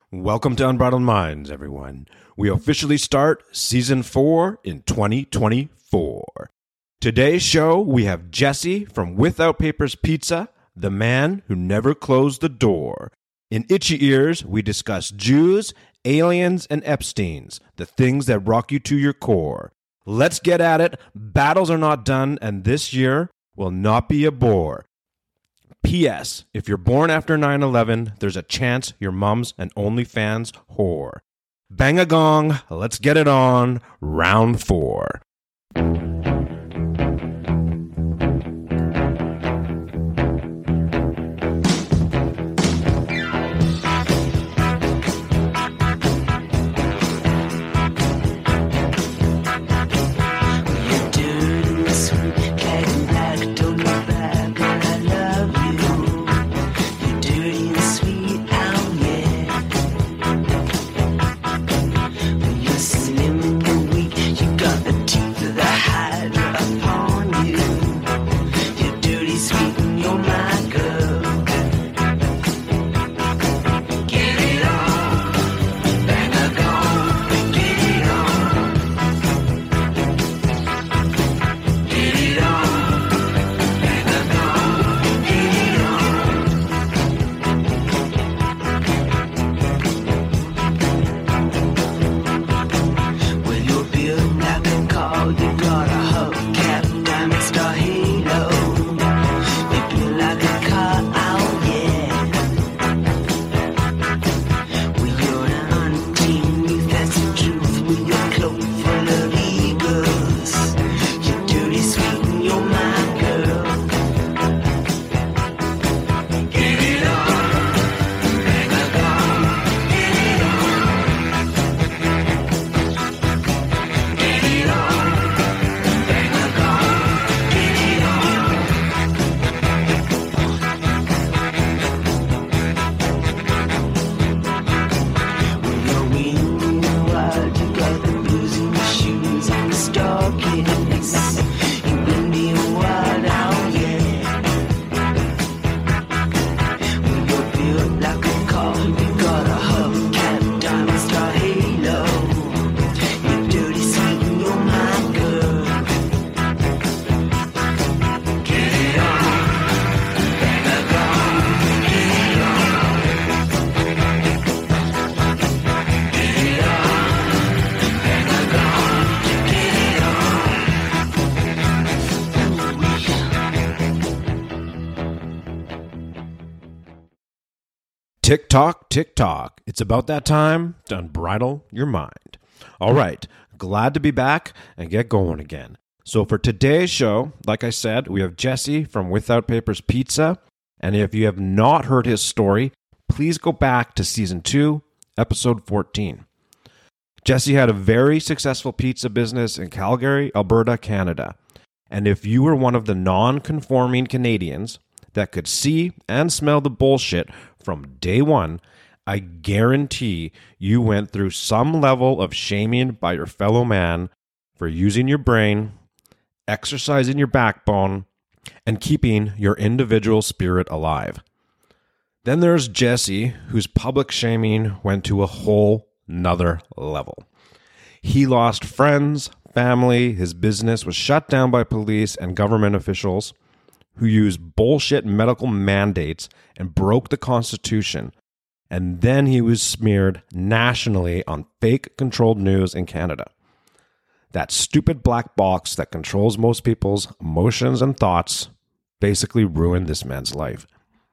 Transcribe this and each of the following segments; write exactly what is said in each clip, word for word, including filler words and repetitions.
Welcome to Unbridled Minds, everyone. We officially start Season four in twenty twenty-four. Today's show, we have Jesse from Without Papers Pizza, the man who never closed the door. In Itchy Ears, we discuss Jews, aliens, and Epsteins, the things that rock you to your core. Let's get at it. Battles are not done, and this year will not be a bore. P S. If you're born after nine eleven, there's a chance your mom's an OnlyFans whore. Bang a gong, let's get it on. Round four. Tick tock, tick tock. It's about that time to unbridle your mind. All right, glad to be back and get going again. So for today's show, like I said, we have Jesse from Without Papers Pizza. And if you have not heard his story, please go back to Season two, Episode fourteen. Jesse had a very successful pizza business in Calgary, Alberta, Canada. And if you were one of the non-conforming Canadians that could see and smell the bullshit from day one, I guarantee you went through some level of shaming by your fellow man for using your brain, exercising your backbone, and keeping your individual spirit alive. Then there's Jesse, whose public shaming went to a whole nother level. He lost friends, family, his business was shut down by police and government officials who used bullshit medical mandates and broke the Constitution. And then he was smeared nationally on fake controlled news in Canada. That stupid black box that controls most people's emotions and thoughts basically ruined this man's life.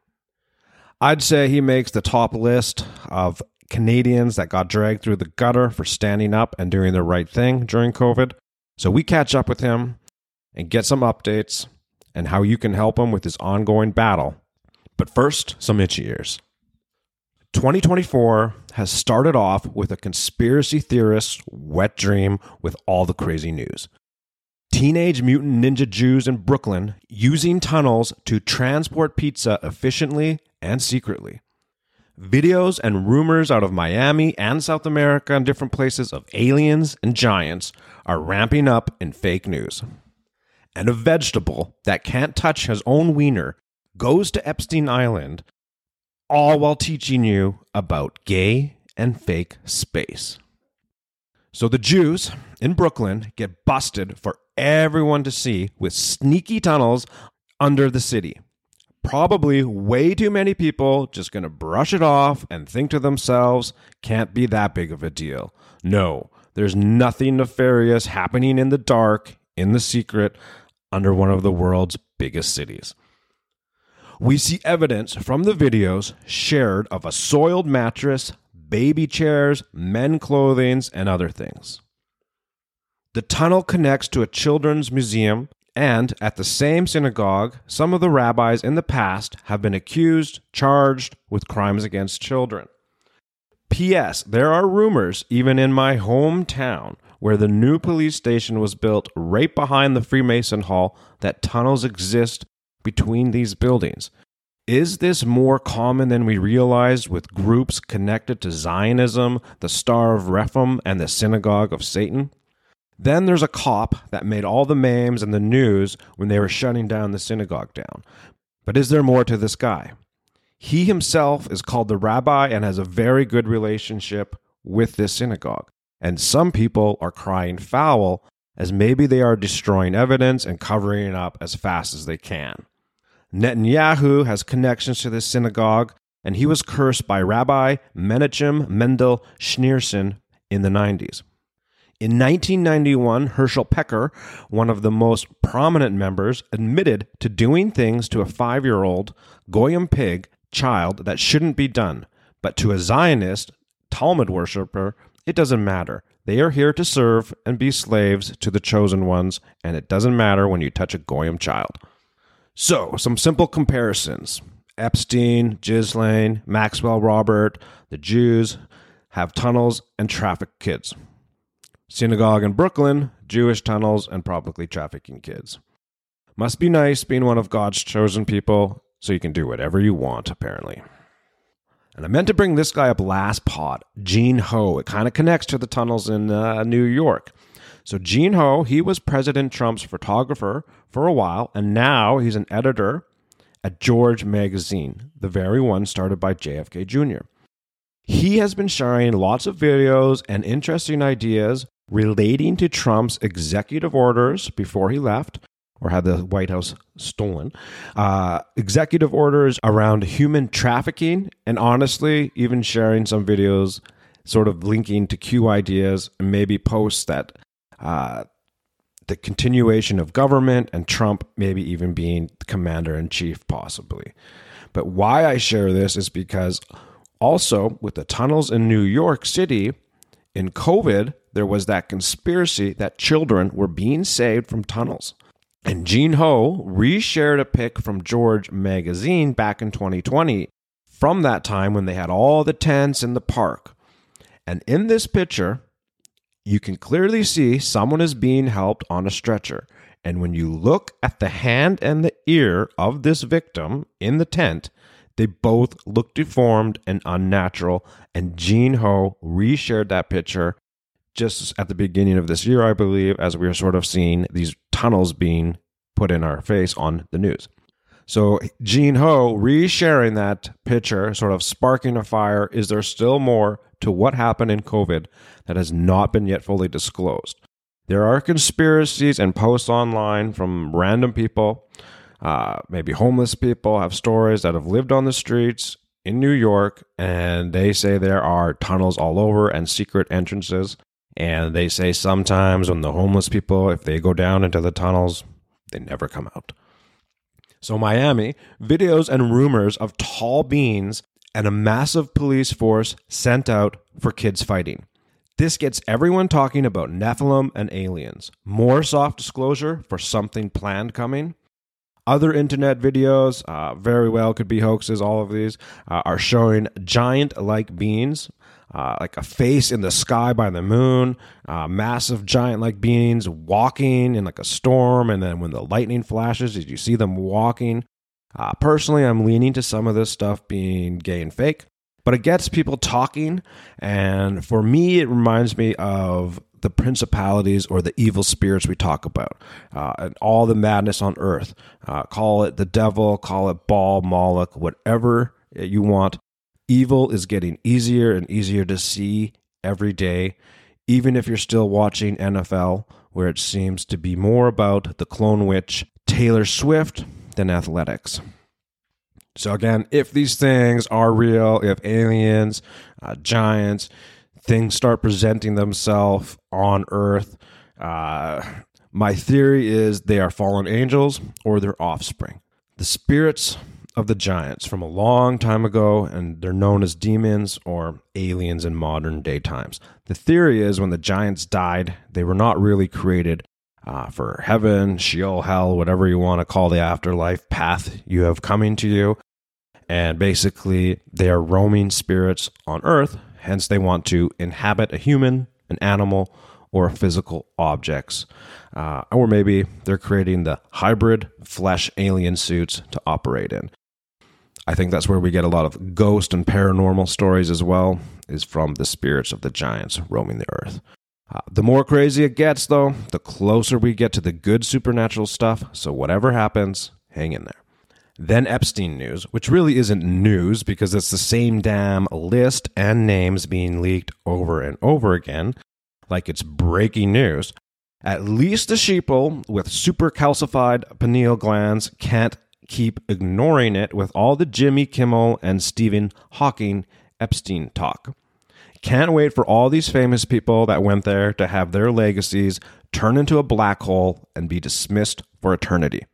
I'd say he makes the top list of Canadians that got dragged through the gutter for standing up and doing the right thing during COVID. So we catch up with him and get some updates and how you can help him with his ongoing battle. But first, some itchy ears. twenty twenty-four has started off with a conspiracy theorist's wet dream with all the crazy news. Teenage Mutant Ninja Jews in Brooklyn using tunnels to transport pizza efficiently and secretly. Videos and rumors out of Miami and South America and different places of aliens and giants are ramping up in fake news. And a vegetable that can't touch his own wiener goes to Epstein Island, all while teaching you about gay and fake space. So the Jews in Brooklyn get busted for everyone to see with sneaky tunnels under the city. Probably way too many people just going to brush it off and think to themselves, can't be that big of a deal. No, there's nothing nefarious happening in the dark, in the secret, under one of the world's biggest cities. We see evidence from the videos shared of a soiled mattress, baby chairs, men clothing, and other things. The tunnel connects to a children's museum, and at the same synagogue, some of the rabbis in the past have been accused, charged with crimes against children. P S. There are rumors, even in my hometown, where the new police station was built right behind the Freemason Hall, that tunnels exist between these buildings. Is this more common than we realized with groups connected to Zionism, the Star of Rephaim, and the Synagogue of Satan? Then there's a cop that made all the memes and the news when they were shutting down the synagogue down. But is there more to this guy? He himself is called the rabbi and has a very good relationship with this synagogue. And some people are crying foul as maybe they are destroying evidence and covering it up as fast as they can. Netanyahu has connections to this synagogue, and he was cursed by Rabbi Menachem Mendel Schneerson in the nineties. In nineteen ninety-one, Herschel Pecker, one of the most prominent members, admitted to doing things to a five-year-old Goyim pig child that shouldn't be done. But to a Zionist, Talmud worshiper, it doesn't matter. They are here to serve and be slaves to the chosen ones, and it doesn't matter when you touch a Goyim child. So, some simple comparisons. Epstein, Ghislaine, Maxwell Robert, the Jews have tunnels and traffic kids. Synagogue in Brooklyn, Jewish tunnels and probably trafficking kids. Must be nice being one of God's chosen people, so you can do whatever you want, apparently. And I meant to bring this guy up last pod, Gene Ho. It kind of connects to the tunnels in uh, New York. So Gene Ho, he was President Trump's photographer for a while, and now he's an editor at George Magazine, the very one started by J F K Junior He has been sharing lots of videos and interesting ideas relating to Trump's executive orders before he left, or had the White House stolen, uh, executive orders around human trafficking, and honestly, even sharing some videos sort of linking to Q ideas and maybe posts that uh, the continuation of government and Trump maybe even being commander-in-chief possibly. But why I share this is because also with the tunnels in New York City, in COVID, there was that conspiracy that children were being saved from tunnels. And Gene Ho reshared a pic from George Magazine back in twenty twenty from that time when they had all the tents in the park. And in this picture, you can clearly see someone is being helped on a stretcher. And when you look at the hand and the ear of this victim in the tent, they both look deformed and unnatural. And Gene Ho reshared that picture just at the beginning of this year, I believe, as we were sort of seeing these tunnels being put in our face on the news. So Gene Ho resharing that picture, sort of sparking a fire. Is there still more to what happened in COVID that has not been yet fully disclosed? There are conspiracies and posts online from random people, uh, maybe homeless people have stories that have lived on the streets in New York, and they say there are tunnels all over and secret entrances. And they say sometimes when the homeless people, if they go down into the tunnels, they never come out. So Miami, videos and rumors of tall beings and a massive police force sent out for kids fighting. This gets everyone talking about Nephilim and aliens. More soft disclosure for something planned coming. Other internet videos, uh, very well could be hoaxes, all of these, uh, are showing giant-like beings, uh, like a face in the sky by the moon, uh, massive giant-like beings walking in like a storm, and then when the lightning flashes, did you see them walking? Uh, personally, I'm leaning to some of this stuff being gay and fake, but it gets people talking, and for me, it reminds me of the principalities or the evil spirits we talk about, uh, and all the madness on earth. Uh, call it the devil, call it Baal, Moloch, whatever you want. Evil is getting easier and easier to see every day, even if you're still watching N F L, where it seems to be more about the clone witch Taylor Swift than athletics. So again, if these things are real, if aliens, uh, giants, things start presenting themselves on Earth, uh, my theory is they are fallen angels or their offspring. The spirits of the giants from a long time ago, and they're known as demons or aliens in modern day times. The theory is when the giants died, they were not really created uh, for heaven, Sheol, hell, whatever you want to call the afterlife path you have coming to you. And basically, they are roaming spirits on Earth, hence they want to inhabit a human, an animal, or physical objects. Uh, or maybe they're creating the hybrid flesh alien suits to operate in. I think that's where we get a lot of ghost and paranormal stories as well, is from the spirits of the giants roaming the earth. Uh, the more crazy it gets, though, the closer we get to the good supernatural stuff, so whatever happens, hang in there. Then Epstein news, which really isn't news because it's the same damn list and names being leaked over and over again, like it's breaking news. At least the sheeple with super calcified pineal glands can't keep ignoring it with all the Jimmy Kimmel and Stephen Hawking Epstein talk. Can't wait for all these famous people that went there to have their legacies turn into a black hole and be dismissed for eternity.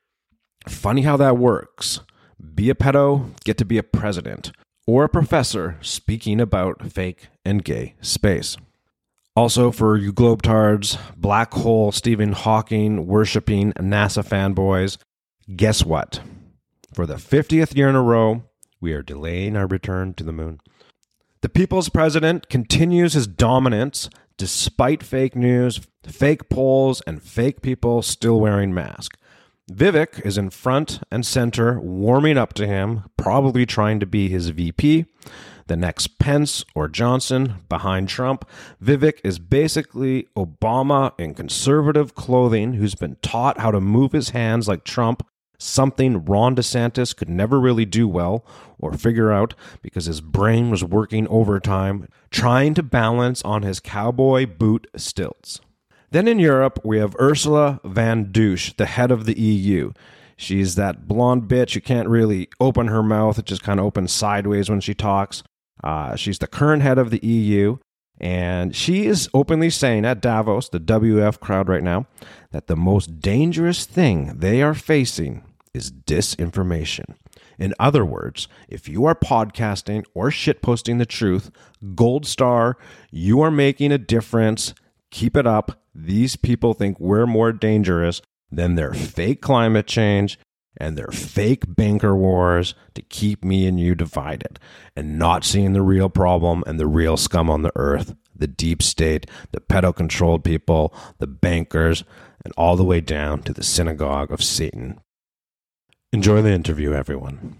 Funny how that works. Be a pedo, get to be a president, or a professor speaking about fake and gay space. Also, for you globetards, black hole Stephen Hawking worshipping NASA fanboys, guess what? For the fiftieth year in a row, we are delaying our return to the moon. The people's president continues his dominance despite fake news, fake polls, and fake people still wearing masks. Vivek is in front and center, warming up to him, probably trying to be his V P. The next Pence or Johnson behind Trump. Vivek is basically Obama in conservative clothing who's been taught how to move his hands like Trump, something Ron DeSantis could never really do well or figure out because his brain was working overtime, trying to balance on his cowboy boot stilts. Then in Europe, we have Ursula von Douche, the head of the E U. She's that blonde bitch who can't really open her mouth. It just kind of opens sideways when she talks. Uh, she's the current head of the E U, and she is openly saying at Davos, the W F crowd right now, that the most dangerous thing they are facing is disinformation. In other words, if you are podcasting or shitposting the truth, gold star, you are making a difference. Keep it up. These people think we're more dangerous than their fake climate change and their fake banker wars to keep me and you divided and not seeing the real problem and the real scum on the earth, the deep state, the pedo-controlled people, the bankers, and all the way down to the synagogue of Satan. Enjoy the interview, everyone.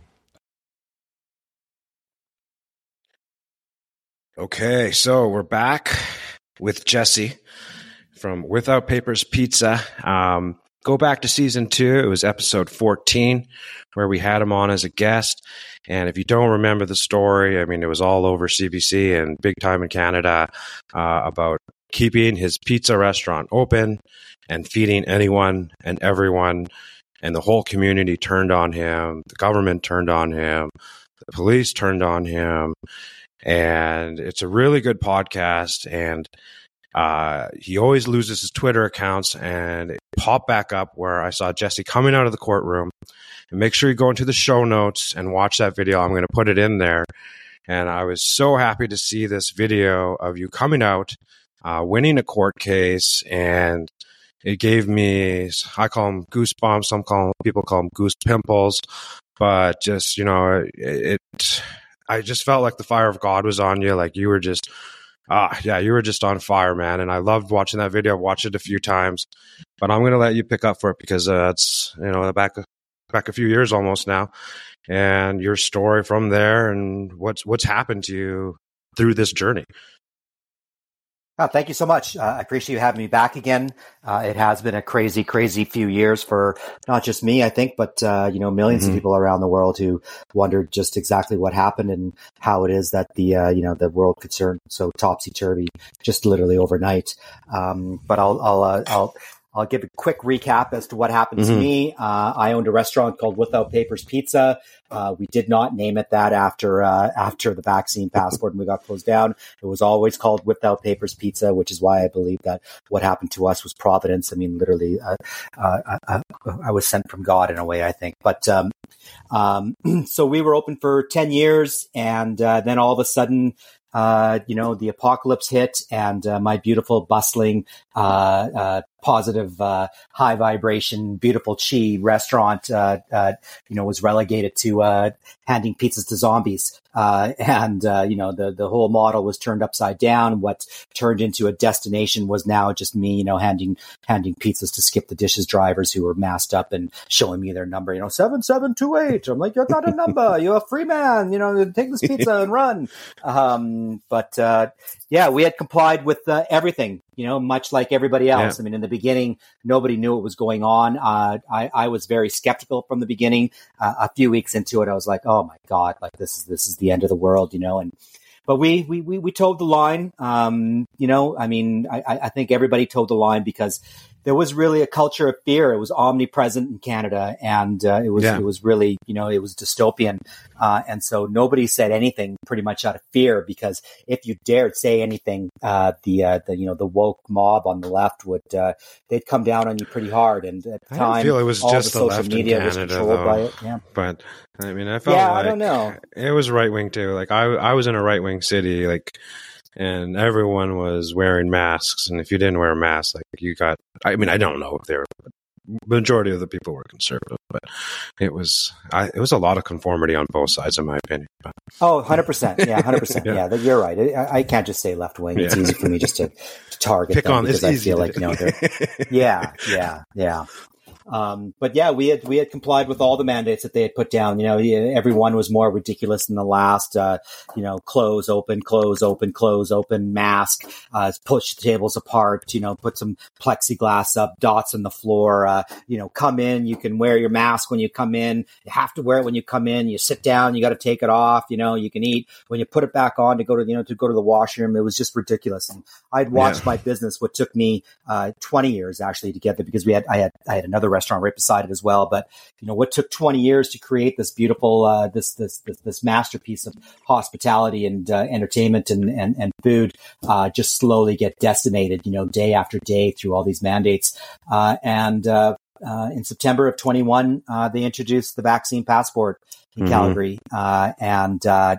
Okay, so we're back with Jesse from Without Papers Pizza. Um, go back to season two. It was episode fourteen where we had him on as a guest. And if you don't remember the story, I mean, it was all over C B C and big time in Canada uh, about keeping his pizza restaurant open and feeding anyone and everyone. And the whole community turned on him. The government turned on him. The police turned on him. And it's a really good podcast. And uh, he always loses his Twitter accounts. And it popped back up where I saw Jesse coming out of the courtroom. And make sure you go into the show notes and watch that video. I'm going to put it in there. And I was so happy to see this video of you coming out, uh, winning a court case. And it gave me, I call them goosebumps. Some call people call them goose pimples. But just, you know, it, it I just felt like the fire of God was on you. Like you were just, ah, yeah, you were just on fire, man. And I loved watching that video. I've watched it a few times, but I'm going to let you pick up for it because uh, it's, you know, back, back a few years almost now. And your story from there and what's, what's happened to you through this journey. Oh, thank you so much. Uh, I appreciate you having me back again. Uh, it has been a crazy, crazy few years for not just me, I think, but, uh, you know, millions mm-hmm. of people around the world who wondered just exactly what happened and how it is that the, uh, you know, the world could turn so topsy-turvy just literally overnight. Um, but I'll, I'll, uh, I'll, I'll give a quick recap as to what happened mm-hmm. to me. Uh, I owned a restaurant called Without Papers Pizza. Uh, we did not name it that after uh, after the vaccine passport and we got closed down. It was always called Without Papers Pizza, which is why I believe that what happened to us was providence. I mean, literally, uh, uh, uh, I was sent from God in a way, I think. But um, um, so we were open for ten years, and uh, then all of a sudden, Uh, you know, the apocalypse hit, and uh, my beautiful, bustling, uh, uh, positive, uh, high vibration, beautiful chi restaurant, uh, uh, you know, was relegated to uh, handing pizzas to zombies. Uh, and, uh, you know, the, the whole model was turned upside down. What turned into a destination was now just me, you know, handing, handing pizzas to skip the dishes drivers who were masked up and showing me their number, you know, seven seven two eight. I'm like, you're not a number. You're a free man. You know, take this pizza and run. Um, but, uh, yeah, we had complied with uh, everything, you know, much like everybody else. Yeah. I mean, in the beginning, nobody knew what was going on. Uh, I, I was very skeptical from the beginning. Uh, a few weeks into it, I was like, oh my God, like this is, this is the end of the world, you know, and, but we, we, we, we towed the line. Um, you know, I mean, I, I think everybody towed the line because there was really a culture of fear. It was omnipresent in Canada, and uh, it was yeah. it was really, you know, it was dystopian. Uh, and so nobody said anything pretty much out of fear, because if you dared say anything, uh, the uh, the you know the woke mob on the left would uh, they'd come down on you pretty hard. And at the I time, feel it was all just the the social left media in Canada, was controlled though. by it. Yeah, but I mean, I felt yeah, like I don't know. It was right wing too. Like I I was in a right wing city, like. And everyone was wearing masks, and if you didn't wear a mask, like you got. I mean, I don't know if they're majority of the people were conservative, but it was. I, it was a lot of conformity on both sides, in my opinion. But. Oh, one hundred percent. Yeah, one hundred percent. yeah. yeah, you're right. I, I can't just say left wing. It's yeah. easy for me just to, to target Pick them on, because I feel like, you know, they're. Yeah, yeah, yeah. Um, but yeah, we had, we had complied with all the mandates that they had put down. You know, every one was more ridiculous than the last, uh, you know, close, open, close, open, close, open, mask, uh, push the tables apart, you know, put some plexiglass up, dots on the floor, uh, you know, come in, you can wear your mask when you come in. You have to wear it when you come in. You sit down, you got to take it off, you know, you can eat when you put it back on to go to, you know, to go to the washroom. It was just ridiculous. And I'd watched yeah. my business, what took me, uh, twenty years actually to get there, because we had, I had, I had another restaurant right beside it as well. But, you know, what took twenty years to create this beautiful, uh, this, this, this, this masterpiece of hospitality and, uh, entertainment and, and, and food, uh, just slowly get decimated, you know, day after day through all these mandates. Uh, and, uh, uh, in September of twenty-one, uh, they introduced the vaccine passport in mm-hmm. Calgary. Uh, and, uh,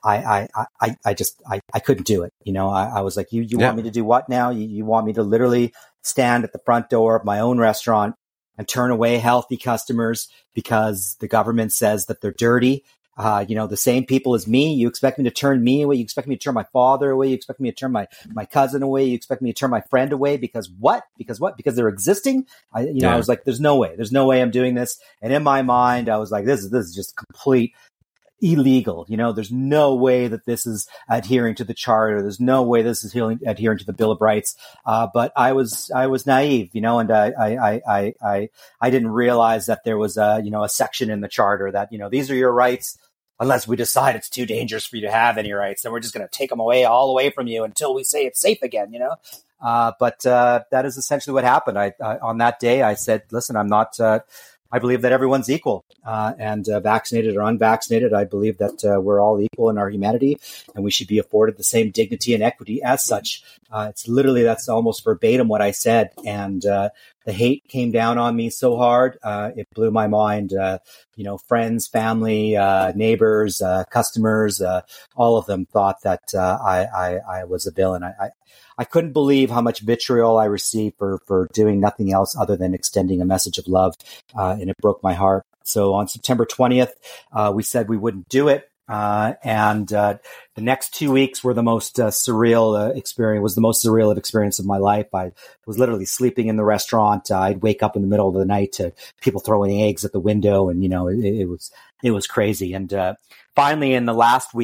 I, I, I, I just, I, I couldn't do it. You know, I, I was like, you, you yeah. want me to do what now? You, you want me to literally stand at the front door of my own restaurant and turn away healthy customers because the government says that they're dirty? Uh, you know, the same people as me. You expect me to turn me away. You expect me to turn my father away. You expect me to turn my, my cousin away. You expect me to turn my friend away because what? Because what? Because they're existing. I, you know, yeah. I was like, there's no way, there's no way I'm doing this. And in my mind, I was like, this is, this is just complete illegal. You know, there's no way that this is adhering to the charter. There's no way this is adhering, adhering to the Bill of Rights. Uh, but I was, I was naive, you know, and I, I, I, I, I didn't realize that there was a, you know, a section in the charter that, you know, these are your rights. Unless we decide it's too dangerous for you to have any rights, then we're just going to take them away all away from you until we say it's safe again, you know? Uh, but, uh, that is essentially what happened. I, uh, on that day, I said, listen, I'm not, uh, I believe that everyone's equal, uh, and uh, vaccinated or unvaccinated. I believe that uh, we're all equal in our humanity, and we should be afforded the same dignity and equity as such. Uh, it's literally, that's almost verbatim what I said. And uh, the hate came down on me so hard, uh, it blew my mind. Uh, you know, friends, family, uh, neighbors, uh, customers, uh, all of them thought that uh, I, I, I was a villain. I, I I couldn't believe how much vitriol I received for, for doing nothing else other than extending a message of love. Uh, and it broke my heart. So on September twentieth, uh, we said we wouldn't do it. Uh, and, uh, the next two weeks were the most, uh, surreal, uh, experience, was the most surreal experience of my life. I was literally sleeping in the restaurant. Uh, I'd wake up in the middle of the night to people throwing eggs at the window. And, you know, it, it was, it was crazy. And, uh, finally in the last week,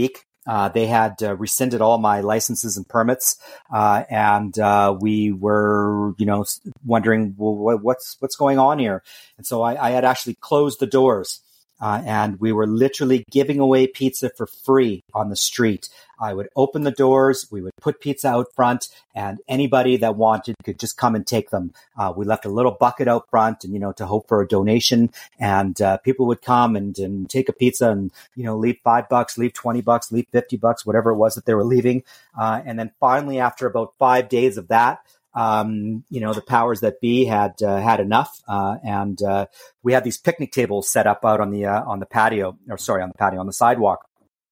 Uh, they had uh, rescinded all my licenses and permits, uh, and uh, we were, you know, wondering, well, what's what's going on here? And so I, I had actually closed the doors, uh, and we were literally giving away pizza for free on the street. I would open the doors, we would put pizza out front, and anybody that wanted could just come and take them. Uh, we left a little bucket out front, and you know, to hope for a donation. And uh, people would come and, and take a pizza, and you know, leave five bucks, leave twenty bucks, leave fifty bucks, whatever it was that they were leaving. Uh, and then finally, after about five days of that, um, you know, the powers that be had uh, had enough, uh, and uh, we had these picnic tables set up out on the uh, on the patio, or sorry, on the patio on the sidewalk.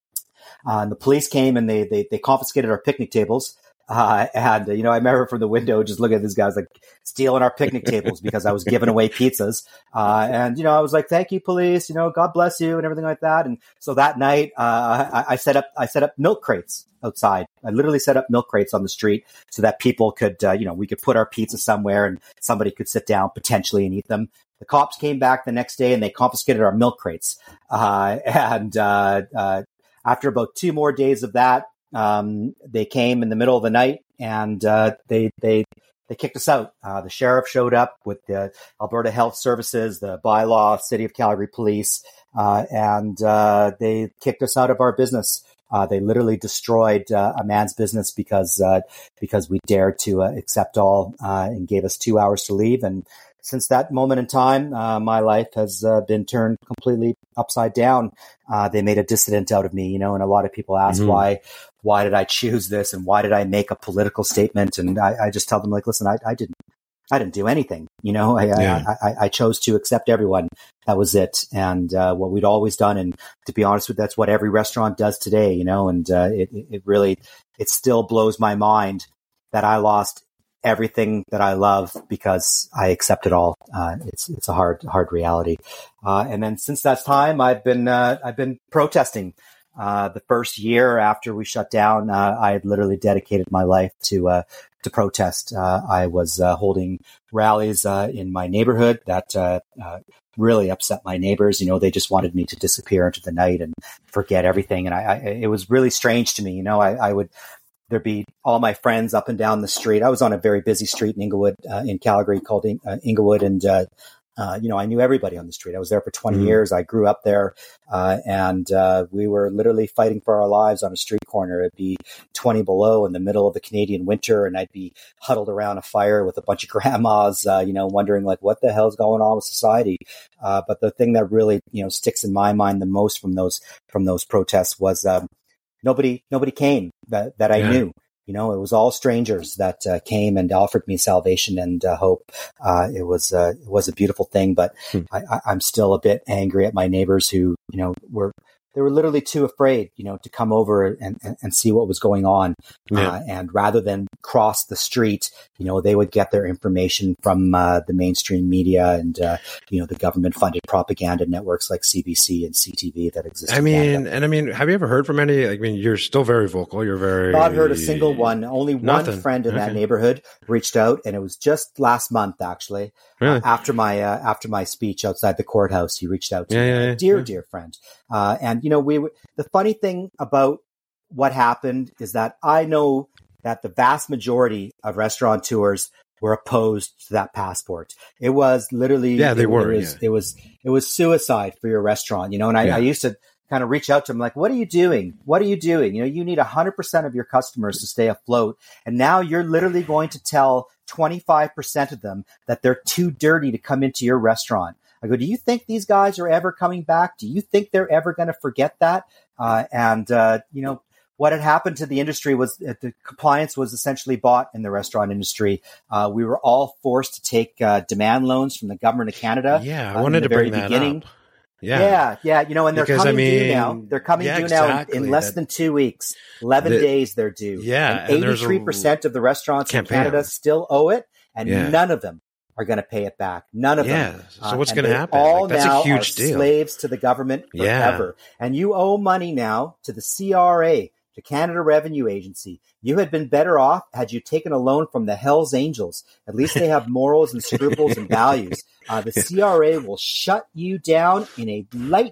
Uh, and the police came and they, they, they confiscated our picnic tables. Uh, and, uh, you know, I remember from the window just looking at these guys like stealing our picnic tables because I was giving away pizzas. Uh, and, you know, I was like, thank you, police, you know, God bless you and everything like that. And so that night, uh, I, I set up, I set up milk crates outside. I literally set up milk crates on the street so that people could, uh, you know, we could put our pizza somewhere and somebody could sit down potentially and eat them. The cops came back the next day and they confiscated our milk crates. Uh, and, uh, uh, After about two more days of that, um, they came in the middle of the night and uh, they they they kicked us out. Uh, the sheriff showed up with the Alberta Health Services, the bylaw, City of Calgary Police, uh, and uh, they kicked us out of our business. Uh, they literally destroyed uh, a man's business because uh, because we dared to uh, accept all uh, and gave us two hours to leave. And since that moment in time, uh, my life has uh, been turned completely upside down. Uh, they made a dissident out of me, you know, and a lot of people ask mm-hmm. why, why did I choose this? And why did I make a political statement? And I, I just tell them like, listen, I, I didn't, I didn't do anything. You know, I, yeah. I, I, I chose to accept everyone. That was it. And, uh, what we'd always done. And to be honest with you, that's what every restaurant does today, you know, and, uh, it, it really, it still blows my mind that I lost everything that I love because I accept it all. Uh, it's, it's a hard, hard reality. Uh, and then since that time, I've been, uh, I've been protesting. Uh, the first year after we shut down, uh, I had literally dedicated my life to, uh, to protest. Uh, I was, uh, holding rallies, uh, in my neighborhood that, uh, uh, really upset my neighbors. You know, they just wanted me to disappear into the night and forget everything. And I, I it was really strange to me. You know, I, I would, there'd be all my friends up and down the street. I was on a very busy street in Inglewood, uh, in Calgary called in, uh, Inglewood. And, uh, uh, you know, I knew everybody on the street. I was there for twenty mm. years. I grew up there. Uh, and, uh, we were literally fighting for our lives on a street corner. It'd be twenty below in the middle of the Canadian winter. And I'd be huddled around a fire with a bunch of grandmas, uh, you know, wondering like, what the hell's going on with society? Uh, but the thing that really, you know, sticks in my mind the most from those, from those protests was, um, Nobody, nobody came that, that I yeah. knew. You know, it was all strangers that uh, came and offered me salvation and uh, hope. Uh, it was, uh, it was a beautiful thing, but hmm. I, I, I'm still a bit angry at my neighbors who, you know, were, they were literally too afraid, you know, to come over and, and, and see what was going on. Yeah. Uh, and rather than cross the street, you know, they would get their information from uh, the mainstream media and, uh, you know, the government funded propaganda networks like C B C and C T V that exist. I mean, and I mean, have you ever heard from any, I mean, you're still very vocal. You're very. Not heard a single one. Only Nothing. one friend in okay. that neighborhood reached out, and it was just last month, actually. Really? Uh, after my uh, after my speech outside the courthouse, he reached out to yeah, me, yeah, a dear, yeah. dear friend. Uh, and you know, we the funny thing about what happened is that I know that the vast majority of restaurateurs were opposed to that passport. It was literally yeah, they it, were. It was, yeah. it was it was suicide for your restaurant, you know. And I, yeah. I used to kind of reach out to them like, what are you doing? What are you doing? You know, you need one hundred percent of your customers to stay afloat. And now you're literally going to tell twenty-five percent of them that they're too dirty to come into your restaurant. I go, do you think these guys are ever coming back? Do you think they're ever going to forget that? Uh, and, uh, you know, what had happened to the industry was that the compliance was essentially bought in the restaurant industry. Uh, we were all forced to take uh, demand loans from the government of Canada. Yeah, I wanted uh, to bring that beginning. up. Yeah. yeah, yeah, you know, and they're because, coming I mean, due now. They're coming yeah, due exactly. now in, in less that, than two weeks. Eleven the, days they're due. Yeah, and eighty-three percent of the restaurants in Canada still owe it, and yeah. none of them are going to pay it back. None of yeah. them. So what's uh, going to happen? All like, that's now a huge are deal. Slaves to the government forever, yeah. and you owe money now to the C R A, to Canada Revenue Agency. You had been better off had you taken a loan from the Hells Angels. At least they have morals and scruples and values. Uh, the C R A will shut you down in a lightning,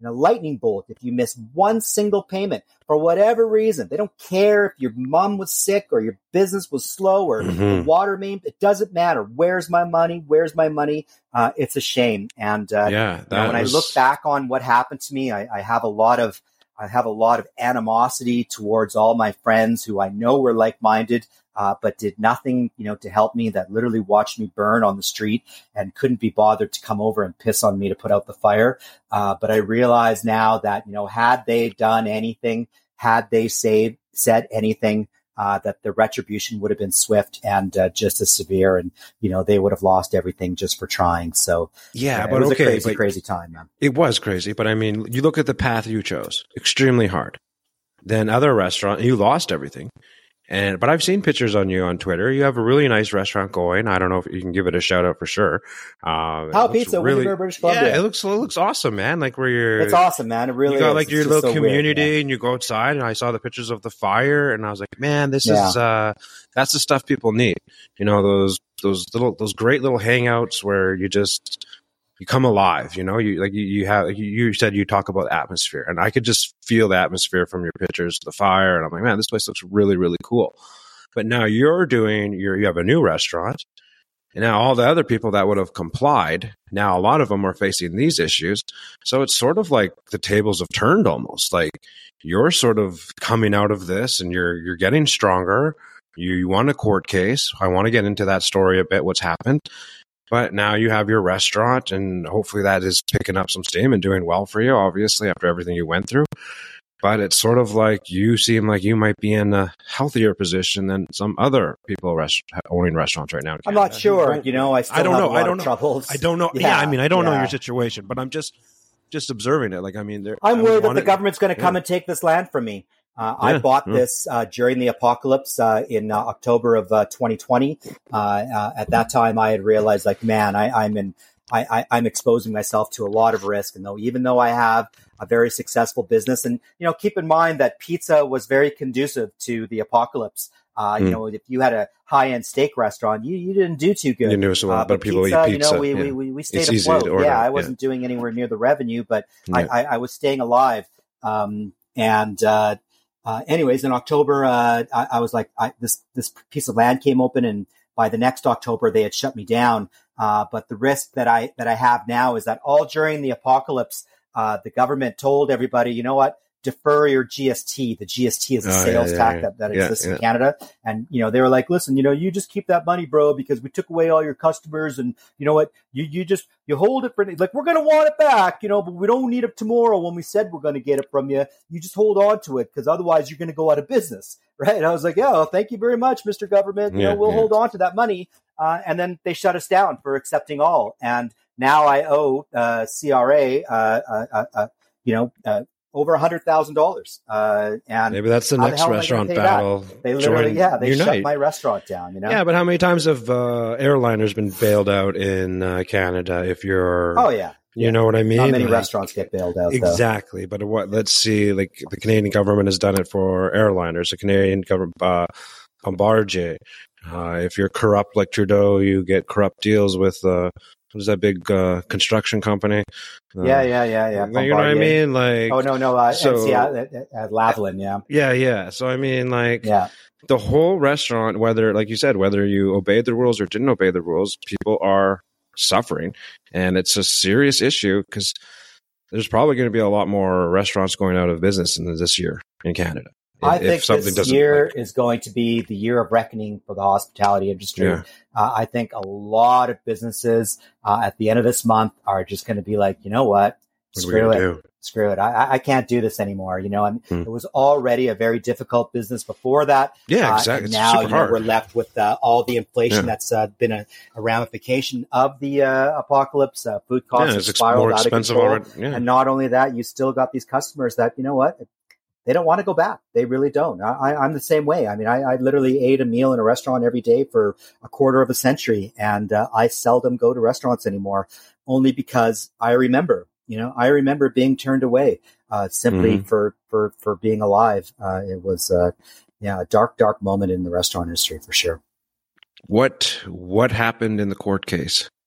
in a lightning bolt if you miss one single payment for whatever reason. They don't care if your mom was sick or your business was slow or Mm-hmm. the water main. It doesn't matter. Where's my money? Where's my money? Uh, it's a shame. And uh, Yeah, you know, when was... I look back on what happened to me, I, I have a lot of I have a lot of animosity towards all my friends who I know were like-minded, uh, but did nothing, you know, to help me, that literally watched me burn on the street and couldn't be bothered to come over and piss on me to put out the fire. Uh, but I realize now that, you know, had they done anything, had they saved, said anything, uh, that the retribution would have been swift and uh, just as severe. And, you know, they would have lost everything just for trying. So yeah, uh, but it was okay, a crazy, but crazy time, man. It was crazy. But I mean, you look at the path you chose, extremely hard. Then other restaurant, you lost everything. And but I've seen pictures on you on Twitter. You have a really nice restaurant going. I don't know if you can give it a shout out for sure. Um, How Pizza, really, British Columbia. Yeah, it looks it looks awesome, man. Like where you're, it's awesome, man. It really you got is. like It's your just little so community, weird, yeah. and you go outside. And I saw the pictures of the fire, and I was like, man, this Yeah. is uh, that's the stuff people need. You know, those those little those great little hangouts where you just. You come alive, you know. You like you, you have. You, you said you talk about atmosphere, and I could just feel the atmosphere from your pictures, the fire, and I'm like, man, this place looks really, really cool. But now you're doing. You're you have a new restaurant, and now all the other people that would have complied, now a lot of them are facing these issues. So it's sort of like the tables have turned almost. Like you're sort of coming out of this, and you're you're getting stronger. You, you won a court case. I want to get into that story a bit. What's happened? But now you have your restaurant, and hopefully that is picking up some steam and doing well for you, obviously, after everything you went through. But it's sort of like you seem like you might be in a healthier position than some other people rest- owning restaurants right now. I'm not sure. You know, I still I don't have know. a lot I don't of know. troubles. I don't know. Yeah, Yeah, I mean, I don't know yeah. your situation, but I'm just just observing it. Like, I mean, there, I'm I worried that wanna- the government's going to come yeah. and take this land from me. Uh, Yeah, I bought yeah. this uh, during the apocalypse uh, in uh, October of uh, twenty twenty. Uh, uh, at that time, I had realized, like, man, I, I'm in, I, I, I'm exposing myself to a lot of risk. And though, even though I have a very successful business, and you know, keep in mind that pizza was very conducive to the apocalypse. Uh, Mm. You know, if you had a high-end steak restaurant, you, you didn't do too good. You knew so well, Uh, but people eat You pizza, know, we, yeah. we, we, we stayed It's easy to afloat. order, Yeah, I yeah. wasn't doing anywhere near the revenue, but Yeah. I, I, I was staying alive. Um, and uh, uh, anyways, in October, uh, I, I was like, I, this this piece of land came open, and by the next October, they had shut me down. Uh, but the risk that I that I have now is that all during the apocalypse, uh, the government told everybody, you know what? Defer your G S T. The G S T is a Oh, yeah, sales yeah, tax yeah. that, that Yeah, exists yeah. in Canada. And, you know, they were like, listen, you know, you just keep that money, bro, because we took away all your customers. And you know what? You, you just, you hold it for, like, we're going to want it back, you know, but we don't need it tomorrow when we said we're going to get it from you. You just hold on to it because otherwise you're going to go out of business. Right. And I was like, yeah, well, thank you very much, Mister Government. You Yeah, know, we'll yeah. hold on to that money. Uh, and then they shut us down for accepting all. And now I owe uh, C R A, uh, uh, uh, uh, you know, uh, over a hundred thousand dollars. Uh, and Maybe that's the how the next hell am I gonna restaurant pay that? battle. They literally, Join yeah, they Unite. shut my restaurant down. You know. Yeah, but how many times have uh, airliners been bailed out in uh, Canada? If you're, Oh yeah. you know what I mean. Not many Like, restaurants get bailed out. Though. exactly. But what? Let's see. Like the Canadian government has done it for airliners. The Canadian government, uh, Bombardier. Uh, if you're corrupt like Trudeau, you get corrupt deals with uh, what is that big uh, construction company? Uh, Yeah, yeah, yeah, yeah. You know what I Bombardier. mean? Like, Oh no, no, uh, So- M C at, at, at Lavalin, yeah, yeah, yeah. So I mean, like, yeah. the whole restaurant, whether, like you said, whether you obeyed the rules or didn't obey the rules, people are suffering. And it's a serious issue because there's probably going to be a lot more restaurants going out of business in this year in Canada. I If- think if something this doesn't, year like- is going to be the year of reckoning for the hospitality industry. Yeah. Uh, I think a lot of businesses uh, at the end of this month are just going to be like, you know what? what are we Screw going it. to do? Screw it. I, I can't do this anymore. You know, and Hmm. it was already a very difficult business before that. Yeah, Uh, exactly. and It's now, super you know, hard. we're left with uh, all the inflation Yeah. that's uh, been a, a ramification of the uh, apocalypse. Uh, food costs Yeah, have it's ex- spiraled more out of expensive control. already. Yeah. And not only that, you still got these customers that, you know what, they don't want to go back. They really don't. I, I, I'm the same way. I mean, I, I literally ate a meal in a restaurant every day for a quarter of a century, and uh, I seldom go to restaurants anymore, only because I remember, you know, I remember being turned away uh, simply Mhm. for, for, for being alive. Uh, it was, uh, yeah, a dark, dark moment in the restaurant industry for sure. What what happened in the court case?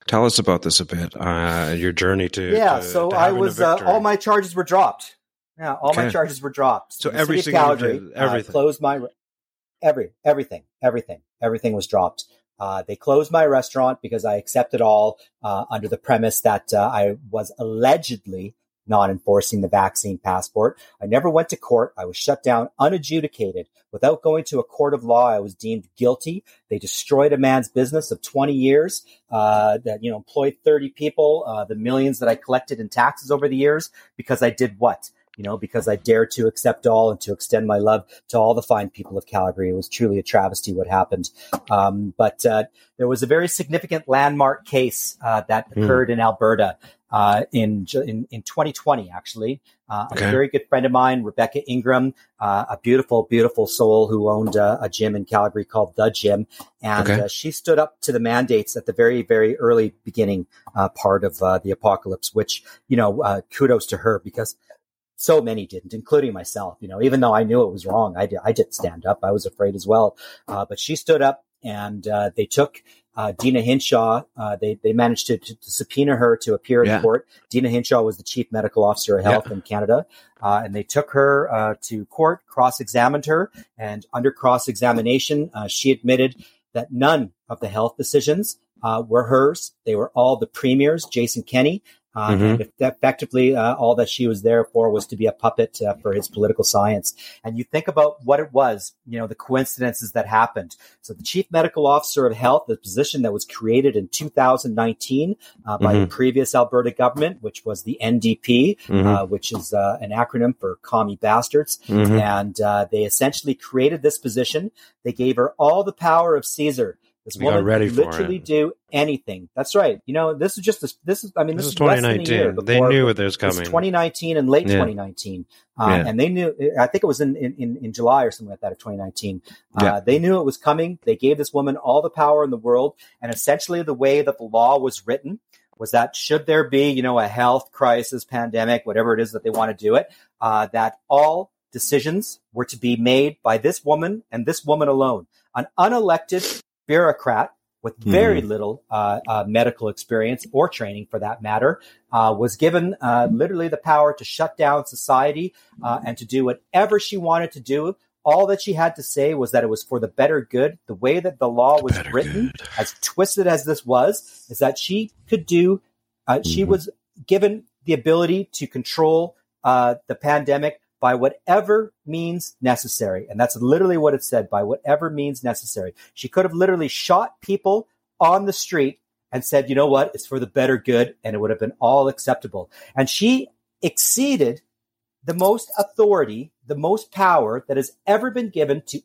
Tell us about this a bit. Uh, your journey to yeah. To, so to I was uh, all my charges were dropped. Yeah, all okay. my charges were dropped. So the every city single of Calgary, everything uh, closed my every everything everything everything was dropped. Uh, they closed my restaurant because I accepted all uh, under the premise that uh, I was allegedly not enforcing the vaccine passport. I never went to court. I was shut down unadjudicated. Without going to a court of law, I was deemed guilty. They destroyed a man's business of twenty years uh, that, you know, employed thirty people, uh, the millions that I collected in taxes over the years because I did what? You know, because I dared to accept all and to extend my love to all the fine people of Calgary. It was truly a travesty what happened. Um, but uh, there was a very significant landmark case uh, that occurred mm. in Alberta uh, in, in in twenty twenty, actually. Uh, okay. A very good friend of mine, Rebecca Ingram, uh, a beautiful, beautiful soul who owned uh, a gym in Calgary called The Gym. And okay. uh, she stood up to the mandates at the very, very early beginning uh, part of uh, the apocalypse, which, you know, uh, kudos to her because so many didn't, including myself. You know, even though I knew it was wrong, I, did, I didn't stand up. I was afraid as well. Uh, but she stood up and uh, they took uh, Deena Hinshaw. Uh, they, they managed to, to, to subpoena her to appear in yeah. court. Deena Hinshaw was the chief medical officer of health yeah. in Canada. Uh, and they took her uh, to court, cross-examined her. And under cross-examination, uh, she admitted that none of the health decisions uh, were hers. They were all the premier's, Jason Kenney. Uh, mm-hmm. And effectively, uh, all that she was there for was to be a puppet uh, for his political science. And you think about what it was, you know, the coincidences that happened. So the chief medical officer of health, the position that was created in two thousand nineteen uh, by mm-hmm. the previous Alberta government, which was the N D P, mm-hmm. uh, which is uh, an acronym for Commie Bastards. Mm-hmm. And uh, they essentially created this position. They gave her all the power of Caesar. This woman could literally do anything. That's right. You know, this is just this. This is. I mean, this, this is twenty nineteen. They knew what was coming. This is twenty nineteen and late yeah. twenty nineteen, uh, yeah. and they knew. I think it was in, in in July or something like that of twenty nineteen. Uh, yeah. They knew it was coming. They gave this woman all the power in the world, and essentially the way that the law was written was that should there be, you know, a health crisis, pandemic, whatever it is that they want to do it, uh, that all decisions were to be made by this woman and this woman alone, an unelected bureaucrat with very mm. little uh, uh, medical experience or training, for that matter, uh, was given uh, literally the power to shut down society uh, and to do whatever she wanted to do. All that she had to say was that it was for the better good. The way that the law was better written, good. As twisted as this was, is that she could do, uh, mm-hmm. she was given the ability to control uh, the pandemic by whatever means necessary. And that's literally what it said, by whatever means necessary. She could have literally shot people on the street and said, you know what, it's for the better good, and it would have been all acceptable. And she exceeded the most authority, the most power that has ever been given to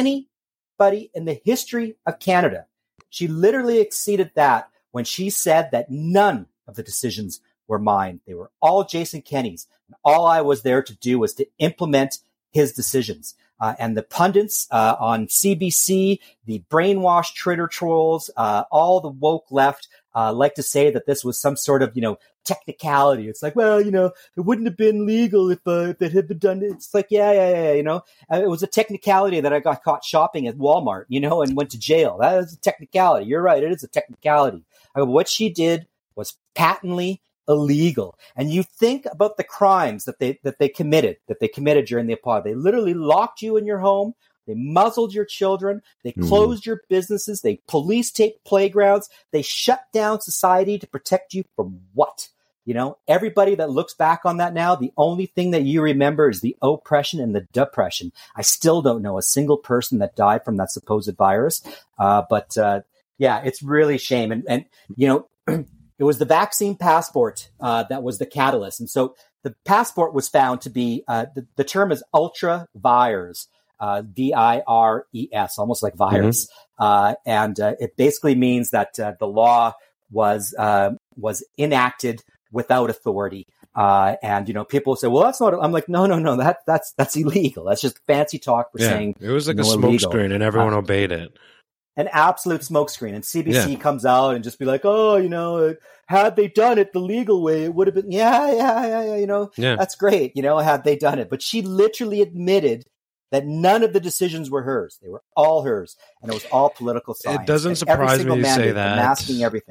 anybody in the history of Canada. She literally exceeded that when she said that none of the decisions were mine. They were all Jason Kenney's. And all I was there to do was to implement his decisions. Uh, and the pundits uh, on C B C, the brainwashed Twitter trolls, uh, all the woke left uh, like to say that this was some sort of, you know, technicality. It's like, well, you know, it wouldn't have been legal if, uh, if it had been done. It's like, yeah, yeah, yeah, you know, uh, it was a technicality that I got caught shopping at Walmart, you know, and went to jail. That is a technicality. You're right. It is a technicality. I mean, what she did was patently illegal. And you think about the crimes that they that they committed, that they committed during the apocalypse. They literally locked you in your home. They muzzled your children. They closed mm. your businesses. They police taped playgrounds. They shut down society to protect you from what? You know, everybody that looks back on that now, the only thing that you remember is the oppression and the depression. I still don't know a single person that died from that supposed virus. Uh, but uh, yeah, it's really a shame. And, and you know, it was the vaccine passport uh, that was the catalyst. And so the passport was found to be, uh, the, the term is ultra vires, uh, V I R E S, almost like virus. Mm-hmm. Uh, and uh, it basically means that uh, the law was uh, was enacted without authority. Uh, and, you know, people say, well, that's not, I'm like, no, no, no, that that's that's illegal. That's just fancy talk for yeah, saying it was like a smokescreen and everyone uh, obeyed it. An absolute smokescreen. And C B C yeah. comes out and just be like, oh, you know, had they done it the legal way, it would have been, yeah, yeah, yeah, yeah, you know, yeah. that's great, you know, had they done it. But she literally admitted that none of the decisions were hers. They were all hers. And it was all political science. It doesn't surprise me you say that. Masking everything.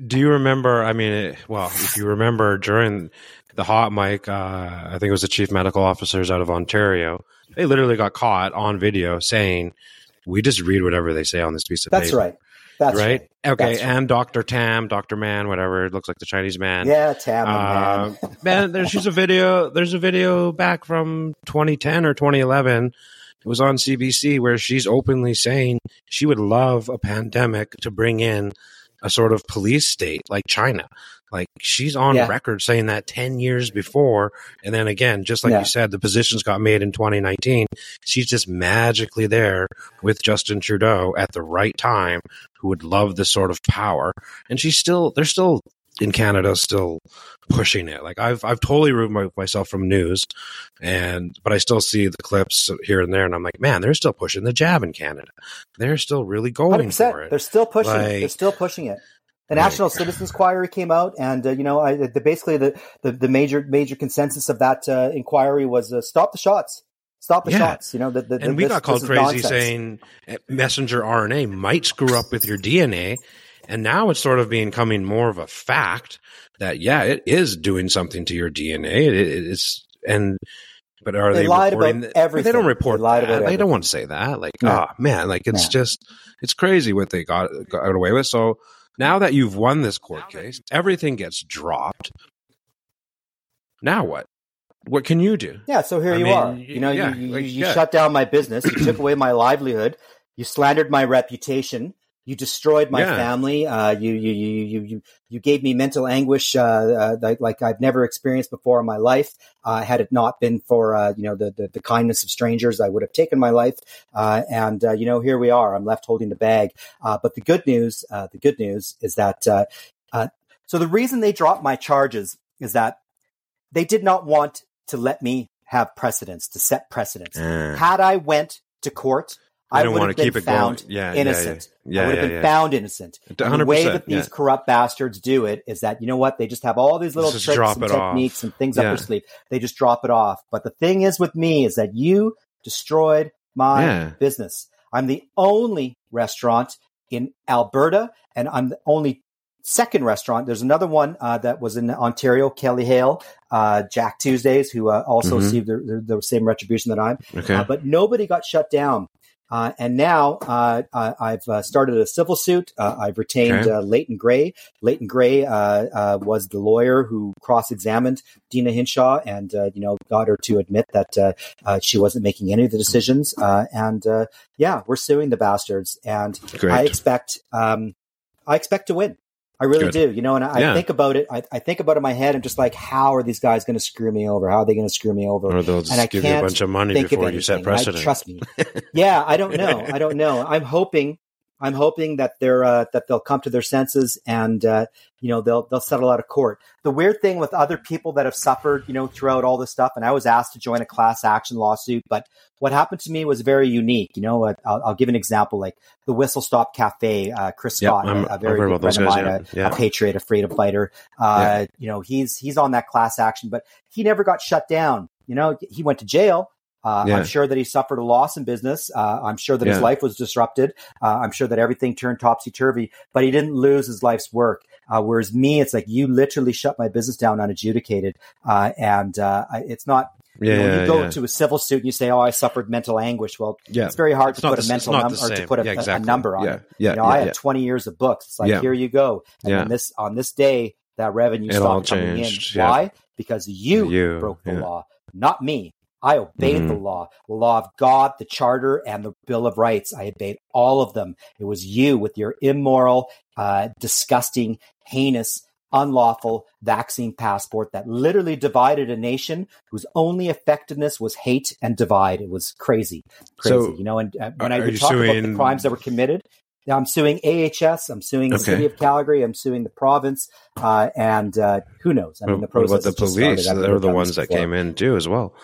do you remember? I mean, it, well, if you remember during the hot mic, uh, I think it was the chief medical officers out of Ontario. They literally got caught on video saying, "We just read whatever they say on this piece of That's paper." right. That's right. right. Okay, That's and Doctor Tam, Doctor Man, whatever. It looks like the Chinese man. Yeah, Tam. Uh, man. man, there's just a video. There's a video back from twenty ten or twenty eleven. It was on C B C where she's openly saying she would love a pandemic to bring in a sort of police state like China. Like she's on Yeah. record saying that ten years before. And then again, just like Yeah. you said, the positions got made in twenty nineteen. She's just magically there with Justin Trudeau at the right time, who would love this sort of power. And she's still, they're still in Canada, still pushing it. Like I've, I've totally removed my, myself from news, and, but I still see the clips here and there. And I'm like, man, they're still pushing the jab in Canada. They're still really going one hundred percent. for it. They're still pushing. Like- They're still pushing it. The Right. National Citizens Inquiry came out, and uh, you know, I, the, basically the, the the major major consensus of that uh, inquiry was uh, stop the shots, stop the Yeah. shots. You know, the, the, And the, we this, got called this is crazy nonsense. saying eh, messenger R N A might screw up with your D N A. And now it's sort of becoming more of a fact that, yeah, it is doing something to your D N A. It, it, it's, and, but are They they, lied reporting about that- everything. They don't report They lied that. about They everything. don't want to say that. Like, No. oh, man, like it's No. just, it's crazy what they got, got away with. So now that you've won this court case, everything gets dropped. Now what? What can you do? Yeah, so here I you mean, are. You know, yeah, you, you, like, you yeah. shut down my business. You took away my livelihood. You slandered my reputation. You destroyed my Yeah. family. Uh, you, you, you, you, you, you gave me mental anguish, uh, uh, like, like I've never experienced before in my life. Uh, had it not been for, uh, you know, the, the, the kindness of strangers, I would have taken my life. Uh, and, uh, you know, here we are. I'm left holding the bag. Uh, but the good news, uh, the good news is that, uh, uh, so the reason they dropped my charges is that they did not want to let me have precedence, to set precedence. Uh, Had I went to court, I I don't would want have to been keep it found going. Yeah, innocent. Yeah, yeah. I would yeah, have been yeah. found innocent. And one hundred the way percent, that these yeah. corrupt bastards do it is that, you know what, they just have all these little Just tricks drop and it off. techniques and things Yeah. up their sleeve. They just drop it off. But the thing is with me is that you destroyed my Yeah. business. I'm the only restaurant in Alberta, and I'm the only second restaurant. There's another one uh, that was in Ontario, Kelly Hale, uh, Jack Tuesdays, who uh, also Mhm. received the, the, the same retribution that I'm. Okay. Uh, but nobody got shut down. Uh, and now uh, I, I've uh, started a civil suit. Uh, I've retained Okay. uh, Leighton Gray. Leighton Gray uh, uh, was the lawyer who cross-examined Dina Hinshaw and uh, you know got her to admit that uh, uh, she wasn't making any of the decisions. Uh, and uh, yeah, we're suing the bastards. And Great. I expect um, I expect to win. I really Good. do. You know, and I, Yeah. I think about it. I, I think about it in my head. I'm just like, how are these guys going to screw me over? How are they going to screw me over? Or they'll just and I give you a can't bunch of money think of before you set anything. I- precedent. trust me. Yeah, I don't know. I don't know. I'm hoping. I'm hoping that they're uh, that they'll come to their senses and uh, you know they'll they'll settle out of court. The weird thing with other people that have suffered, you know, throughout all this stuff, and I was asked to join a class action lawsuit, but what happened to me was very unique. You know, uh, I'll, I'll give an example, like the Whistle Stop Cafe. Uh, Chris Yep, Scott, I'm- a, a I've very heard good about those friend of guys, mine, yeah. a, Yeah. a patriot, a freedom fighter. Uh, You know, he's he's on that class action, but he never got shut down. You know, he went to jail. Uh, Yeah. I'm sure that he suffered a loss in business. Uh, I'm sure that his Yeah. life was disrupted. Uh, I'm sure that everything turned topsy-turvy, but he didn't lose his life's work. Uh, whereas me, it's like you literally shut my business down unadjudicated. Uh, and uh, I- it's not, Yeah, you know, yeah, you go yeah. to a civil suit and you say, oh, I suffered mental anguish. Well, Yeah. it's very hard It's to not put a the- it's mental not number the or to same. put a, Yeah, a- exactly. a number on Yeah, it. yeah, You know, yeah, I had yeah. twenty years of books. It's like, Yeah. here you go. And Yeah. then this, on this day, that revenue It all stopped coming in. changed, yeah. Why? Because you, You, broke the yeah. law, not me. I obeyed Mhm. the law, the law of God, the Charter, and the Bill of Rights. I obeyed all of them. It was you with your immoral, uh, disgusting, heinous, unlawful vaccine passport that literally divided a nation whose only effectiveness was hate and divide. It was crazy, crazy. So, you know, and uh, when I are would you talk about suing- the crimes that were committed, now I'm suing A H S. I'm suing the Okay. city of Calgary. I'm suing the province, uh, and uh, who knows? I mean, the What process about the has just police? started. I've They're never the done ones this that before. came in too, as well.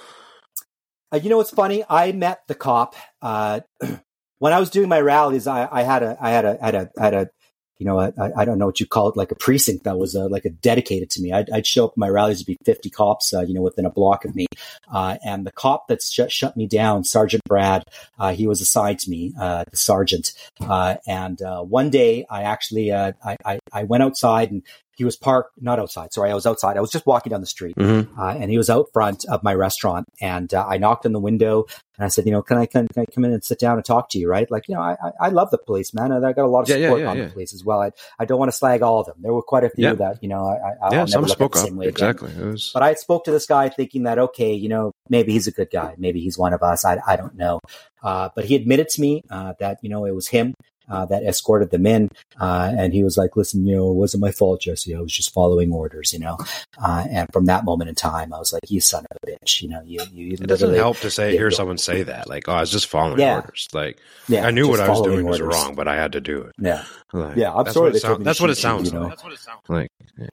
Uh, you know what's funny? I met the cop uh, when I was doing my rallies. I, I had a, I had a, had a, had a you know, I, I don't know what you call it, like a precinct that was uh, like a dedicated to me. I'd, I'd show up at my rallies, there'd be fifty cops, uh, you know, within a block of me. Uh, and the cop that sh- shut me down, Sergeant Brad, uh, he was assigned to me, uh, the sergeant. Uh, and uh, one day I actually, uh, I, I, I went outside and he was parked, not outside, sorry, I was outside. I was just walking down the street Mm-hmm. uh, and he was out front of my restaurant. And uh, I knocked on the window and I said, you know, can I, can, can I come in and sit down and talk to you, right? Like, you know, I, I I love the police, man. I got a lot of Yeah, yeah, support yeah, on yeah. the police as well. I, I don't want to slag all of them. There were quite a few Yeah. that, you know, I, I, I'll Yeah, never some look at spoke the up. same way again. Exactly. It was... But I spoke to this guy thinking that, okay, you know, maybe he's a good guy. Maybe he's one of us. I, I don't know. Uh, but he admitted to me uh, that, you know, it was him uh, that escorted them in. Uh, and he was like, listen, you know, it wasn't my fault, Jesse. I was just following orders, you know. Uh, and from that moment in time, I was like, you son of a bitch. You know, you, you It doesn't help to say, you, hear someone say that. Like, oh, I was just following Yeah. orders. Like, Yeah, I knew just what I was following doing was orders. wrong, but I had to do it. Yeah. Like, Yeah, I'm that's sorry what they it told sound- me to That's what it shoot you, sounds you know. like. That's what it sounds like.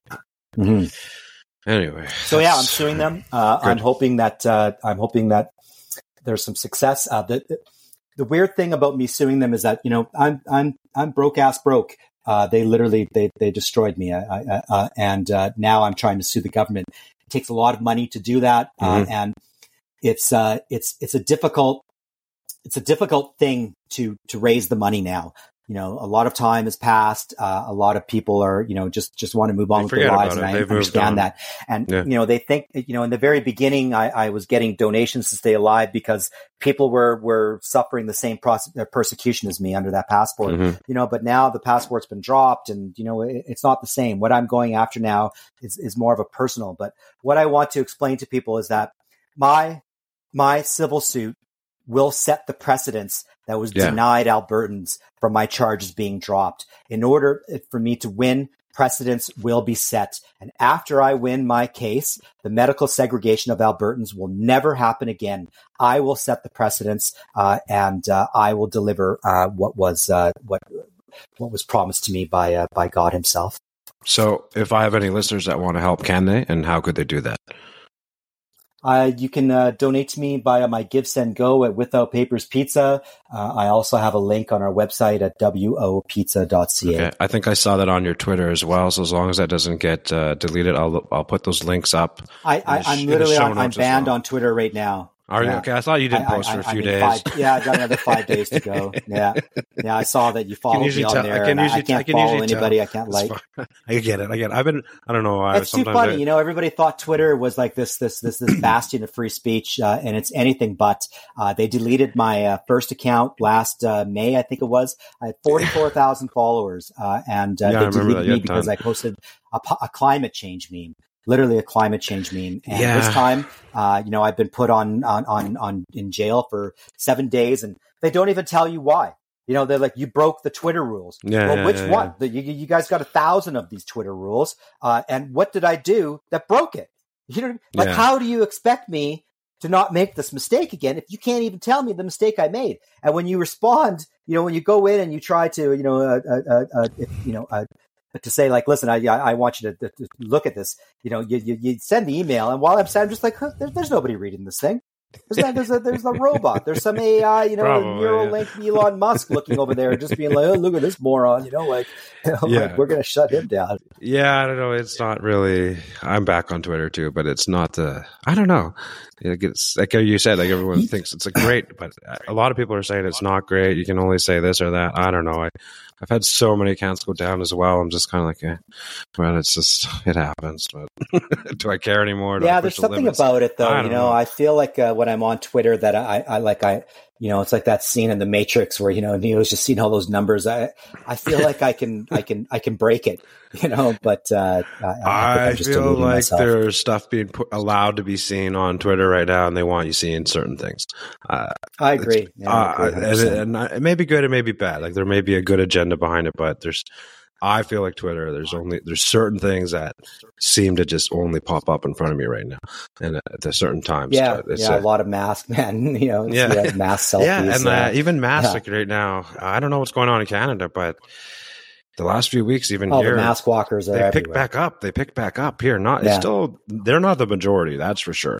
Mhm. Anyway. So yeah, I'm that's- suing them. Uh, Good. I'm hoping that uh, I'm hoping that there's some success. Uh, the the weird thing about me suing them is that, you know, I'm I'm I'm broke ass broke. Uh, they literally they they destroyed me, I, I, uh, and uh, now I'm trying to sue the government. It takes a lot of money to do that, uh, Mhm. and it's uh, it's it's a difficult it's a difficult thing to to raise the money now. You know, a lot of time has passed. Uh, a lot of people are, you know, just, just want to move on They with their forget lives. about And it. I They've moved on. understand that. And, Yeah. you know, they think, you know, in the very beginning, I, I was getting donations to stay alive because people were, were suffering the same pros- uh, persecution as me under that passport, Mhm. you know, but now the passport's been dropped and, you know, it, it's not the same. What I'm going after now is, is more of a personal, but what I want to explain to people is that my, my civil suit will set the precedence that was Yeah. denied Albertans from my charges being dropped. In order for me to win, precedents will be set. And after I win my case, the medical segregation of Albertans will never happen again. I will set the precedents, uh, and uh, I will deliver uh, what was uh, what what was promised to me by uh, by God Himself. So, if I have any listeners that want to help, can they? And how could they do that? Uh, you can uh, donate to me via my Give, Send, Go at Without Papers Pizza. Uh, I also have a link on our website at w o pizza dot c a. Okay. I think I saw that on your Twitter as well. So as long as that doesn't get uh, deleted, I'll I'll put those links up. I, in I, the sh- I'm in the literally show on, I'm notes as banned well. on Twitter right now. Are you Yeah. okay? I thought you didn't I- post I- for a I few mean, days. Five, yeah, I've got another five days to go. Yeah, yeah. I saw that you followed me usually on tell- there. I can and I, usually- I can't I can follow usually tell. anybody I can't That's like. fine. I get it. I get it. I've been. I don't know why. It's too sometimes funny, I- you know. Everybody thought Twitter was like this, this, this, this bastion of free speech, uh, and it's anything but. Uh, they deleted my uh, first account last uh, May, I think it was. I had forty-four thousand followers, uh, and uh, Yeah, I they remember deleted that. You me had because time. I posted a, po- a climate change meme. Literally a climate change meme. And Yeah. this time, uh, you know, I've been put on, on, on, on, in jail for seven days and they don't even tell you why. You know, they're like, you broke the Twitter rules. Yeah, well, yeah, which yeah, one? The, you, you guys got a thousand of these Twitter rules. Uh, and what did I do that broke it? You know, like, Yeah. how do you expect me to not make this mistake again if you can't even tell me the mistake I made? And when you respond, you know, when you go in and you try to, you know, uh, uh, uh, uh, if, you know, uh, to say like, listen, I I want you to, to look at this. You know, you, you you send the email, and while I'm saying, I'm just like, huh, there, there's nobody reading this thing. There's not, there's a there's a robot. There's some A I, you know, Probably, Neuralink, Elon Musk looking over there, just being like, oh, look at this moron. You know, like, you know, Yeah. like we're gonna shut him down. Yeah, I don't know. It's not really. I'm back on Twitter too, but it's not the. I don't know. It gets, like you said, like everyone thinks it's a great, but a lot of people are saying it's not great. You can only say this or that. I don't know. I, I've had so many accounts go down as well. I'm just kind of like, eh, well, it's just it happens. But do I care anymore? Do I Yeah, push there's the something limits? about it though. I You don't know, know. I feel like uh, when I'm on Twitter that I, I like I, you know, it's like that scene in The Matrix where, you know, Neo's just seeing all those numbers. I, I feel like I can, I can, I can break it, you know, but, uh, I, I, think I I'm just feel deluding like myself. there's stuff being put, allowed to be seen on Twitter right now, and they want you seeing certain things. Uh, I agree. Yeah, I uh, agree one hundred and, percent. and it may be good, it may be bad. Like there may be a good agenda behind it, but there's. I feel like Twitter. There's only there's certain things that seem to just only pop up in front of me right now, and at a certain times. Yeah, it's yeah, a- a lot of mask, man. You know, Yeah. yeah, mask selfies. yeah, and uh, uh, even masks yeah. like right now. I don't know what's going on in Canada, but the last few weeks, even oh, here, the mask walkers are they everywhere. picked back up. They picked back up here. Not Yeah. it's still they're not the majority, that's for sure.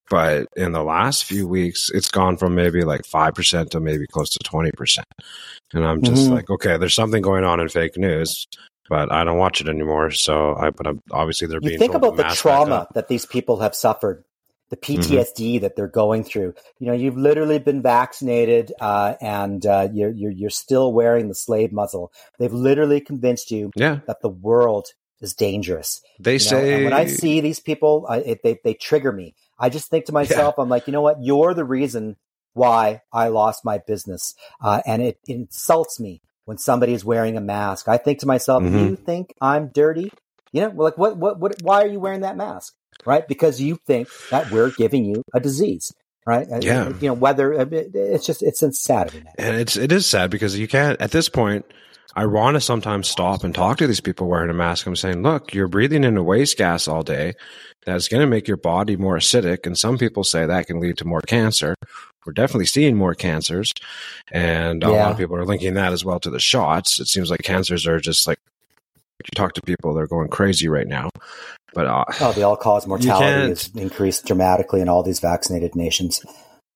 But in the last few weeks, it's gone from maybe like five percent to maybe close to twenty percent. And I'm just mm-hmm. like, okay, there's something going on in fake news, but I don't watch it anymore. So I, but I'm, obviously they're you being think told about the trauma that these people have suffered, the P T S D mm-hmm. that they're going through. You know, you've literally been vaccinated, uh, and uh, you're, you're you're still wearing the slave muzzle. They've literally convinced you yeah. that the world is dangerous. They you say, know? And when I see these people, I, it, they they trigger me. I just think to myself, yeah. I'm like, you know what? You're the reason why I lost my business, uh, and it, it insults me when somebody is wearing a mask. I think to myself, mm-hmm. you think I'm dirty? You know, like what what what? Why are you wearing that mask? Right? Because you think that we're giving you a disease. Right? Yeah. You know, whether it's just it's insanity, man. And it's it is sad because you can't at this point. I want to sometimes stop and talk to these people wearing a mask. I'm saying, look, you're breathing in a waste gas all day. That's going to make your body more acidic. And some people say that can lead to more cancer. We're definitely seeing more cancers. And a yeah. lot of people are linking that as well to the shots. It seems like cancers are just like, you talk to people, they're going crazy right now. But uh, oh, the all-cause mortality has increased dramatically in all these vaccinated nations.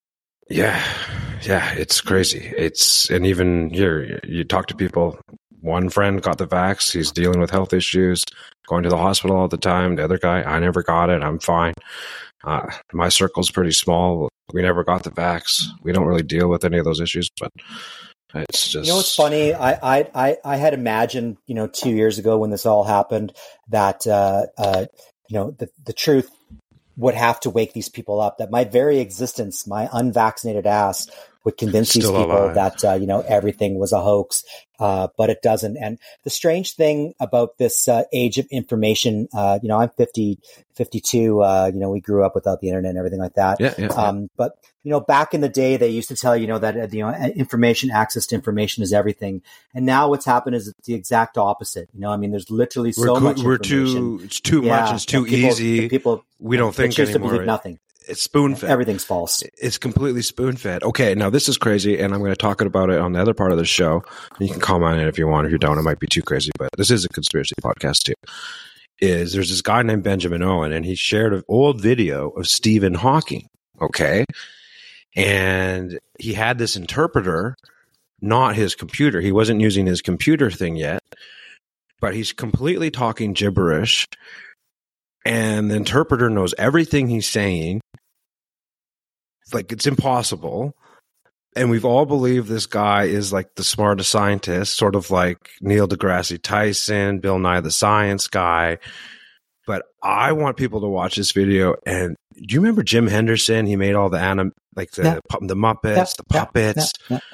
Yeah, yeah, it's crazy. It's, and even here, you talk to people, one friend got the vax, he's dealing with health issues, going to the hospital all the time. The other guy, I never got it, I'm fine. Uh, my circle's pretty small. We never got the vax. We don't really deal with any of those issues, but it's just... You know what's funny? I, I, I, I had imagined, you know, two years ago when this all happened, that, uh, uh, you know, the, the truth would have to wake these people up, that my very existence, my unvaccinated ass, would convince Still these people alive. that, uh, you know, everything was a hoax, uh, but it doesn't. And the strange thing about this uh, age of information, uh, you know, I'm fifty, fifty-two, uh, you know, we grew up without the internet and everything like that. Yeah, yeah, um, yeah. But, you know, back in the day, they used to tell you know that, uh, you know, information, access to information is everything. And now what's happened is the exact opposite. You know, I mean, there's literally so we're, much we're information. too, it's too yeah, much, it's too people, easy. People, we don't think choose anymore. To believe nothing. It's spoon-fed. Everything's false. It's completely spoon-fed. Okay, now this is crazy, and I'm going to talk about it on the other part of the show. You can comment on it if you want. If you don't, it might be too crazy, but this is a conspiracy podcast too. Is there's this guy named Benjamin Owen, and he shared an old video of Stephen Hawking, okay? And he had this interpreter, not his computer. He wasn't using his computer thing yet, but he's completely talking gibberish. And the interpreter knows everything he's saying. Like, it's impossible. And we've all believed this guy is like the smartest scientist, sort of like Neil deGrasse Tyson, Bill Nye the Science Guy. But I want people to watch this video. And do you remember Jim Henderson? He made all the anim, like the yeah. the Muppets, yeah. the puppets. Yeah. Yeah.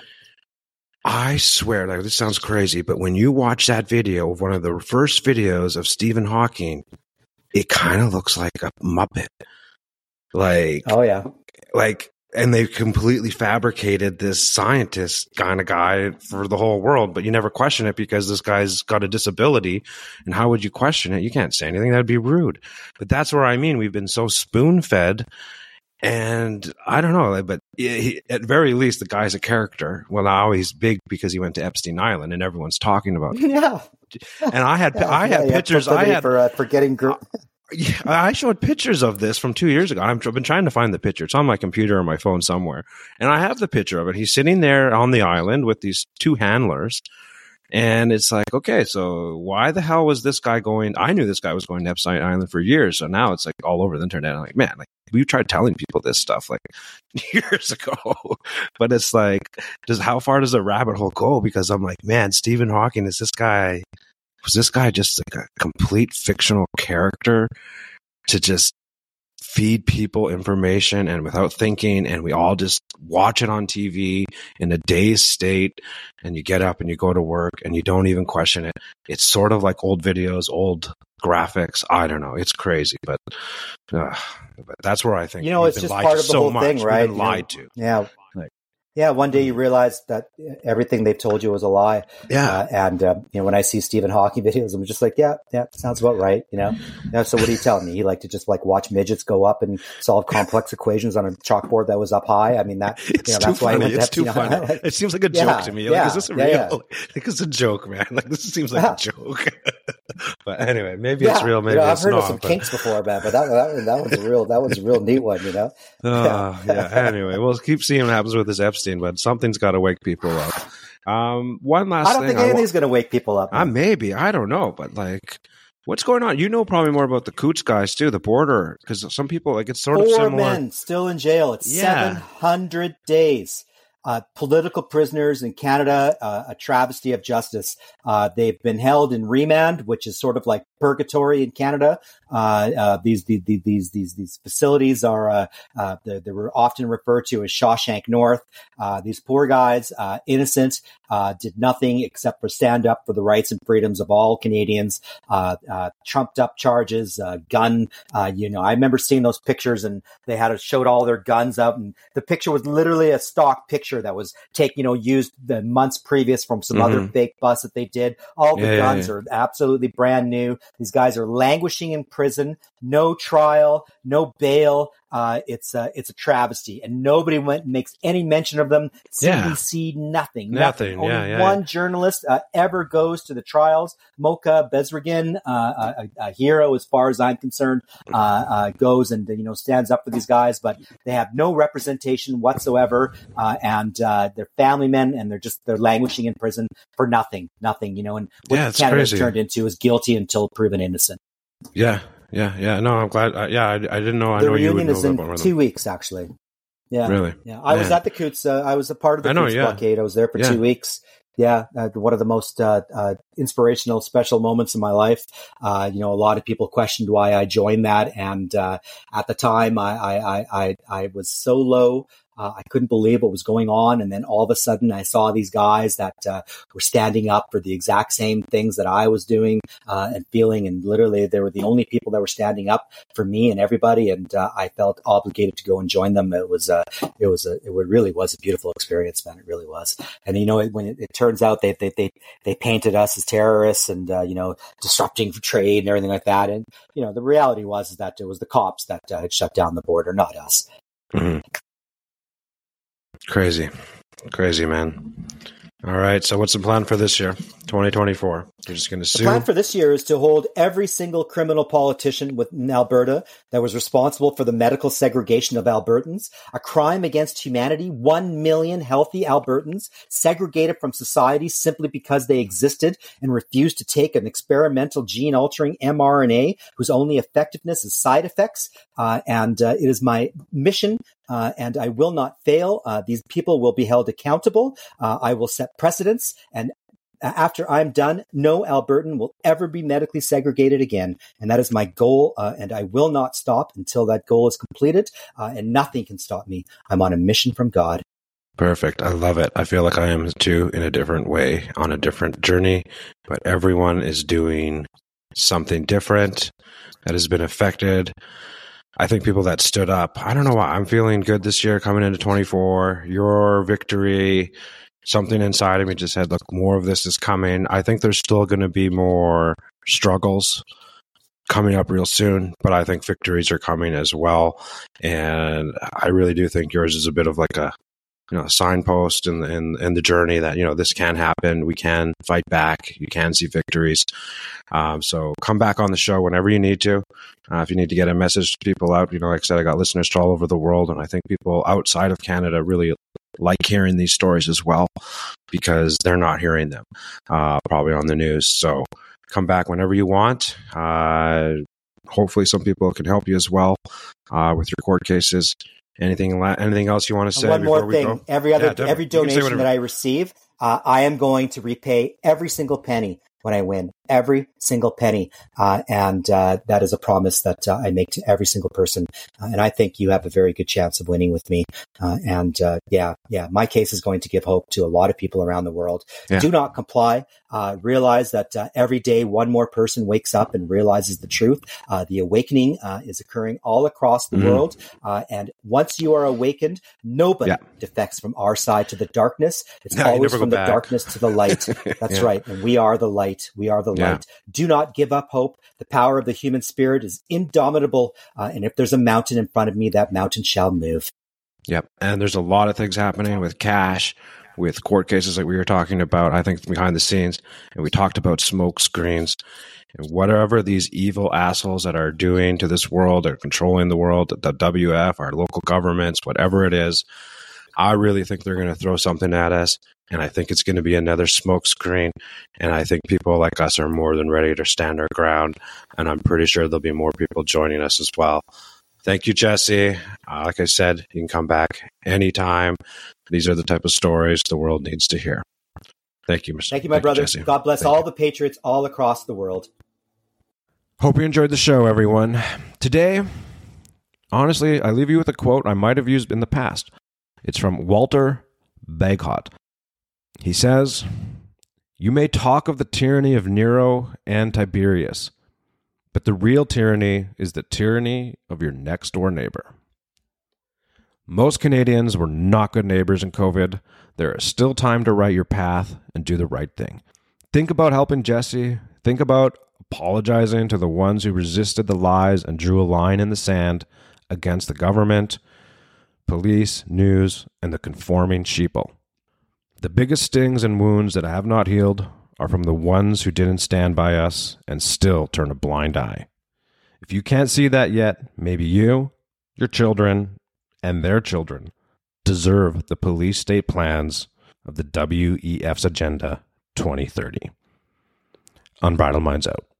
I swear, like, this sounds crazy, but when you watch that video of one of the first videos of Stephen Hawking, it kind of looks like a Muppet. Like, oh yeah. Like, and they completely fabricated this scientist kind of guy for the whole world, but you never question it because this guy's got a disability. And how would you question it? You can't say anything. That'd be rude. But that's where I mean, we've been so spoon fed. And I don't know, but he, at very least, the guy's a character. Well, now he's big because he went to Epstein Island, and everyone's talking about it. Yeah. And I had, yeah, I had yeah, pictures. Yeah, I had for uh, for getting. Gr- yeah, I showed pictures of this from two years ago. I've been trying to find the picture. It's on my computer or my phone somewhere, and I have the picture of it. He's sitting there on the island with these two handlers. And it's like, okay, so why the hell was this guy going? I knew this guy was going to Epstein Island for years. So now it's like all over the internet. I'm like, man, like we tried telling people this stuff like years ago, but it's like, does how far does the rabbit hole go? Because I'm like, man, Stephen Hawking, is this guy, was this guy just like a complete fictional character to just feed people information and without thinking, and we all just watch it on T V in a dazed state, and you get up and you go to work and you don't even question it. It's sort of like old videos, old graphics. I don't know. It's crazy, but, uh, but that's where I think, you know, it's just part of the so whole much. thing, right? We've been lied you know, to. Yeah. Like, Yeah, one day you realize that everything they've told you was a lie. Yeah. Uh, and, uh, you know, when I see Stephen Hawking videos, I'm just like, yeah, yeah, sounds about right, you know? Yeah, so what are you telling me? You like to just like watch midgets go up and solve complex equations on a chalkboard that was up high? I mean, that, it's you know, too that's why funny. I went It's to, too you know, funny. like, it seems like a joke yeah, to me. yeah, Like, is this a yeah, real? yeah. Like, it's a joke, man. Like, this seems like yeah. a joke. But anyway, maybe yeah, it's real. Maybe you know, I've it's heard not. of some but... kinks before, man, but that, that that one's a real that one's a real neat one, you know. Uh, yeah. Anyway, we'll keep seeing what happens with this Epstein, but something's got to wake people up. Um, one last I don't thing. think anything's wa- going to wake people up. Uh, maybe. I don't know. But like, what's going on? You know probably more about the Coots guys too, the border, because some people, like, it's sort Four of similar. Four men still in jail. It's yeah. seven hundred days. Uh, political prisoners in Canada, uh, a travesty of justice. Uh, they've been held in remand, which is sort of like purgatory in Canada. Uh, uh, these, the, the, these, these, these facilities are, uh, uh, they, they were often referred to as Shawshank North. Uh, these poor guys, uh, innocent, uh, did nothing except for stand up for the rights and freedoms of all Canadians, uh, uh, trumped up charges, uh, gun, uh, you know, I remember seeing those pictures and they had showed all their guns up, and the picture was literally a stock picture that was taken, you know, used the months previous from some mm-hmm. other fake bus that they did. All the yeah, guns yeah, yeah. are absolutely brand new. These guys are languishing in prison, no trial, no bail. Uh, it's a, it's a travesty, and nobody went and makes any mention of them. C B C, yeah. nothing, nothing. nothing. Yeah, Only yeah, one yeah. journalist uh, ever goes to the trials. Mocha Bezragin, uh, a, a hero as far as I'm concerned, uh, uh, goes and, you know, stands up for these guys, but they have no representation whatsoever. Uh, and, uh, they're family men, and they're just, they're languishing in prison for nothing, nothing, you know, and what yeah, Canada's turned into is guilty until proven innocent. Yeah. Yeah, yeah, no, I'm glad. Uh, yeah, I, I didn't know. I the know you would know is in two them. weeks, actually. Yeah, really. Yeah, I Man. was at the Coots. Uh, I was a part of the I know, Coots yeah. blockade. I was there for yeah. two weeks. Yeah, uh, one of the most uh, uh, inspirational, special moments in my life. Uh, you know, a lot of people questioned why I joined that, and uh, at the time, I I I I was so low. Uh, I couldn't believe what was going on. And then all of a sudden I saw these guys that uh, were standing up for the exact same things that I was doing uh, and feeling. And literally they were the only people that were standing up for me and everybody. And uh, I felt obligated to go and join them. It was, uh, it was, a, it really was a beautiful experience, man. It really was. And, you know, it, when it, it turns out they, they, they, they painted us as terrorists and, uh, you know, disrupting trade and everything like that. And, you know, the reality was is that it was the cops that uh, had shut down the border, not us. Mm-hmm. Crazy. Crazy, man. All right. So what's the plan for this year, twenty twenty-four? You're just going to sue? The plan for this year is to hold every single criminal politician within Alberta that was responsible for the medical segregation of Albertans, a crime against humanity. One million healthy Albertans segregated from society simply because they existed and refused to take an experimental gene-altering mRNA whose only effectiveness is side effects. Uh, and uh, it is my mission, uh, and I will not fail. Uh, these people will be held accountable. Uh, I will set precedents, and after I'm done, no Albertan will ever be medically segregated again. And that is my goal, uh, and I will not stop until that goal is completed, uh, and nothing can stop me. I'm on a mission from God. Perfect. I love it. I feel like I am too, in a different way, on a different journey, but everyone is doing something different that has been affected. I think people that stood up, I don't know why, I'm feeling good this year coming into twenty-four. Your victory, something inside of me just said, look, more of this is coming. I think there's still going to be more struggles coming up real soon, but I think victories are coming as well. And I really do think yours is a bit of like a, you know, a signpost in the, in, in the journey that, you know, this can happen. We can fight back. You can see victories. Um, so come back on the show whenever you need to. Uh, if you need to get a message to people out, you know, like I said, I got listeners all over the world, and I think people outside of Canada really like hearing these stories as well, because they're not hearing them, uh, probably on the news. So come back whenever you want. Uh, hopefully some people can help you as well, uh, with your court cases. Anything, anything else you want to say? One more thing. Go? Every other, yeah, every donation that I receive, uh, I am going to repay every single penny when I win, every single penny. Uh, and uh, that is a promise that uh, I make to every single person. Uh, and I think you have a very good chance of winning with me. Uh, and uh, yeah, yeah, my case is going to give hope to a lot of people around the world. Yeah. Do not comply. Uh, realize that uh, every day one more person wakes up and realizes the truth. Uh, the awakening uh, is occurring all across the mm. world. Uh, and once you are awakened, nobody yeah. defects from our side to the darkness. It's no, always from the back. darkness to the light. That's yeah. right. And we are the light. We are the yeah. light. Do not give up hope. The power of the human spirit is indomitable. Uh, and if there's a mountain in front of me, that mountain shall move. Yep. And there's a lot of things happening with cash, with court cases like we were talking about, I think behind the scenes. And we talked about smoke screens. And whatever these evil assholes that are doing to this world, are controlling the world, the W F, our local governments, whatever it is, I really think they're going to throw something at us. And I think it's going to be another smoke screen. And I think people like us are more than ready to stand our ground. And I'm pretty sure there'll be more people joining us as well. Thank you, Jesse. Uh, like I said, you can come back anytime. These are the type of stories the world needs to hear. Thank you, Mister Thank you, my Thank brother. You, Jesse. God bless Thank all you. the patriots all across the world. Hope you enjoyed the show, everyone. Today, honestly, I leave you with a quote I might have used in the past. It's from Walter Bagehot. He says, "You may talk of the tyranny of Nero and Tiberius, but the real tyranny is the tyranny of your next-door neighbor." Most Canadians were not good neighbors in COVID. There is still time to write your path and do the right thing. Think about helping Jesse. Think about apologizing to the ones who resisted the lies and drew a line in the sand against the government, police, news, and the conforming sheeple. The biggest stings and wounds that have not healed are from the ones who didn't stand by us and still turn a blind eye. If you can't see that yet, maybe you, your children, and their children deserve the police state plans of the W E F's Agenda twenty thirty. Unbridled Minds out.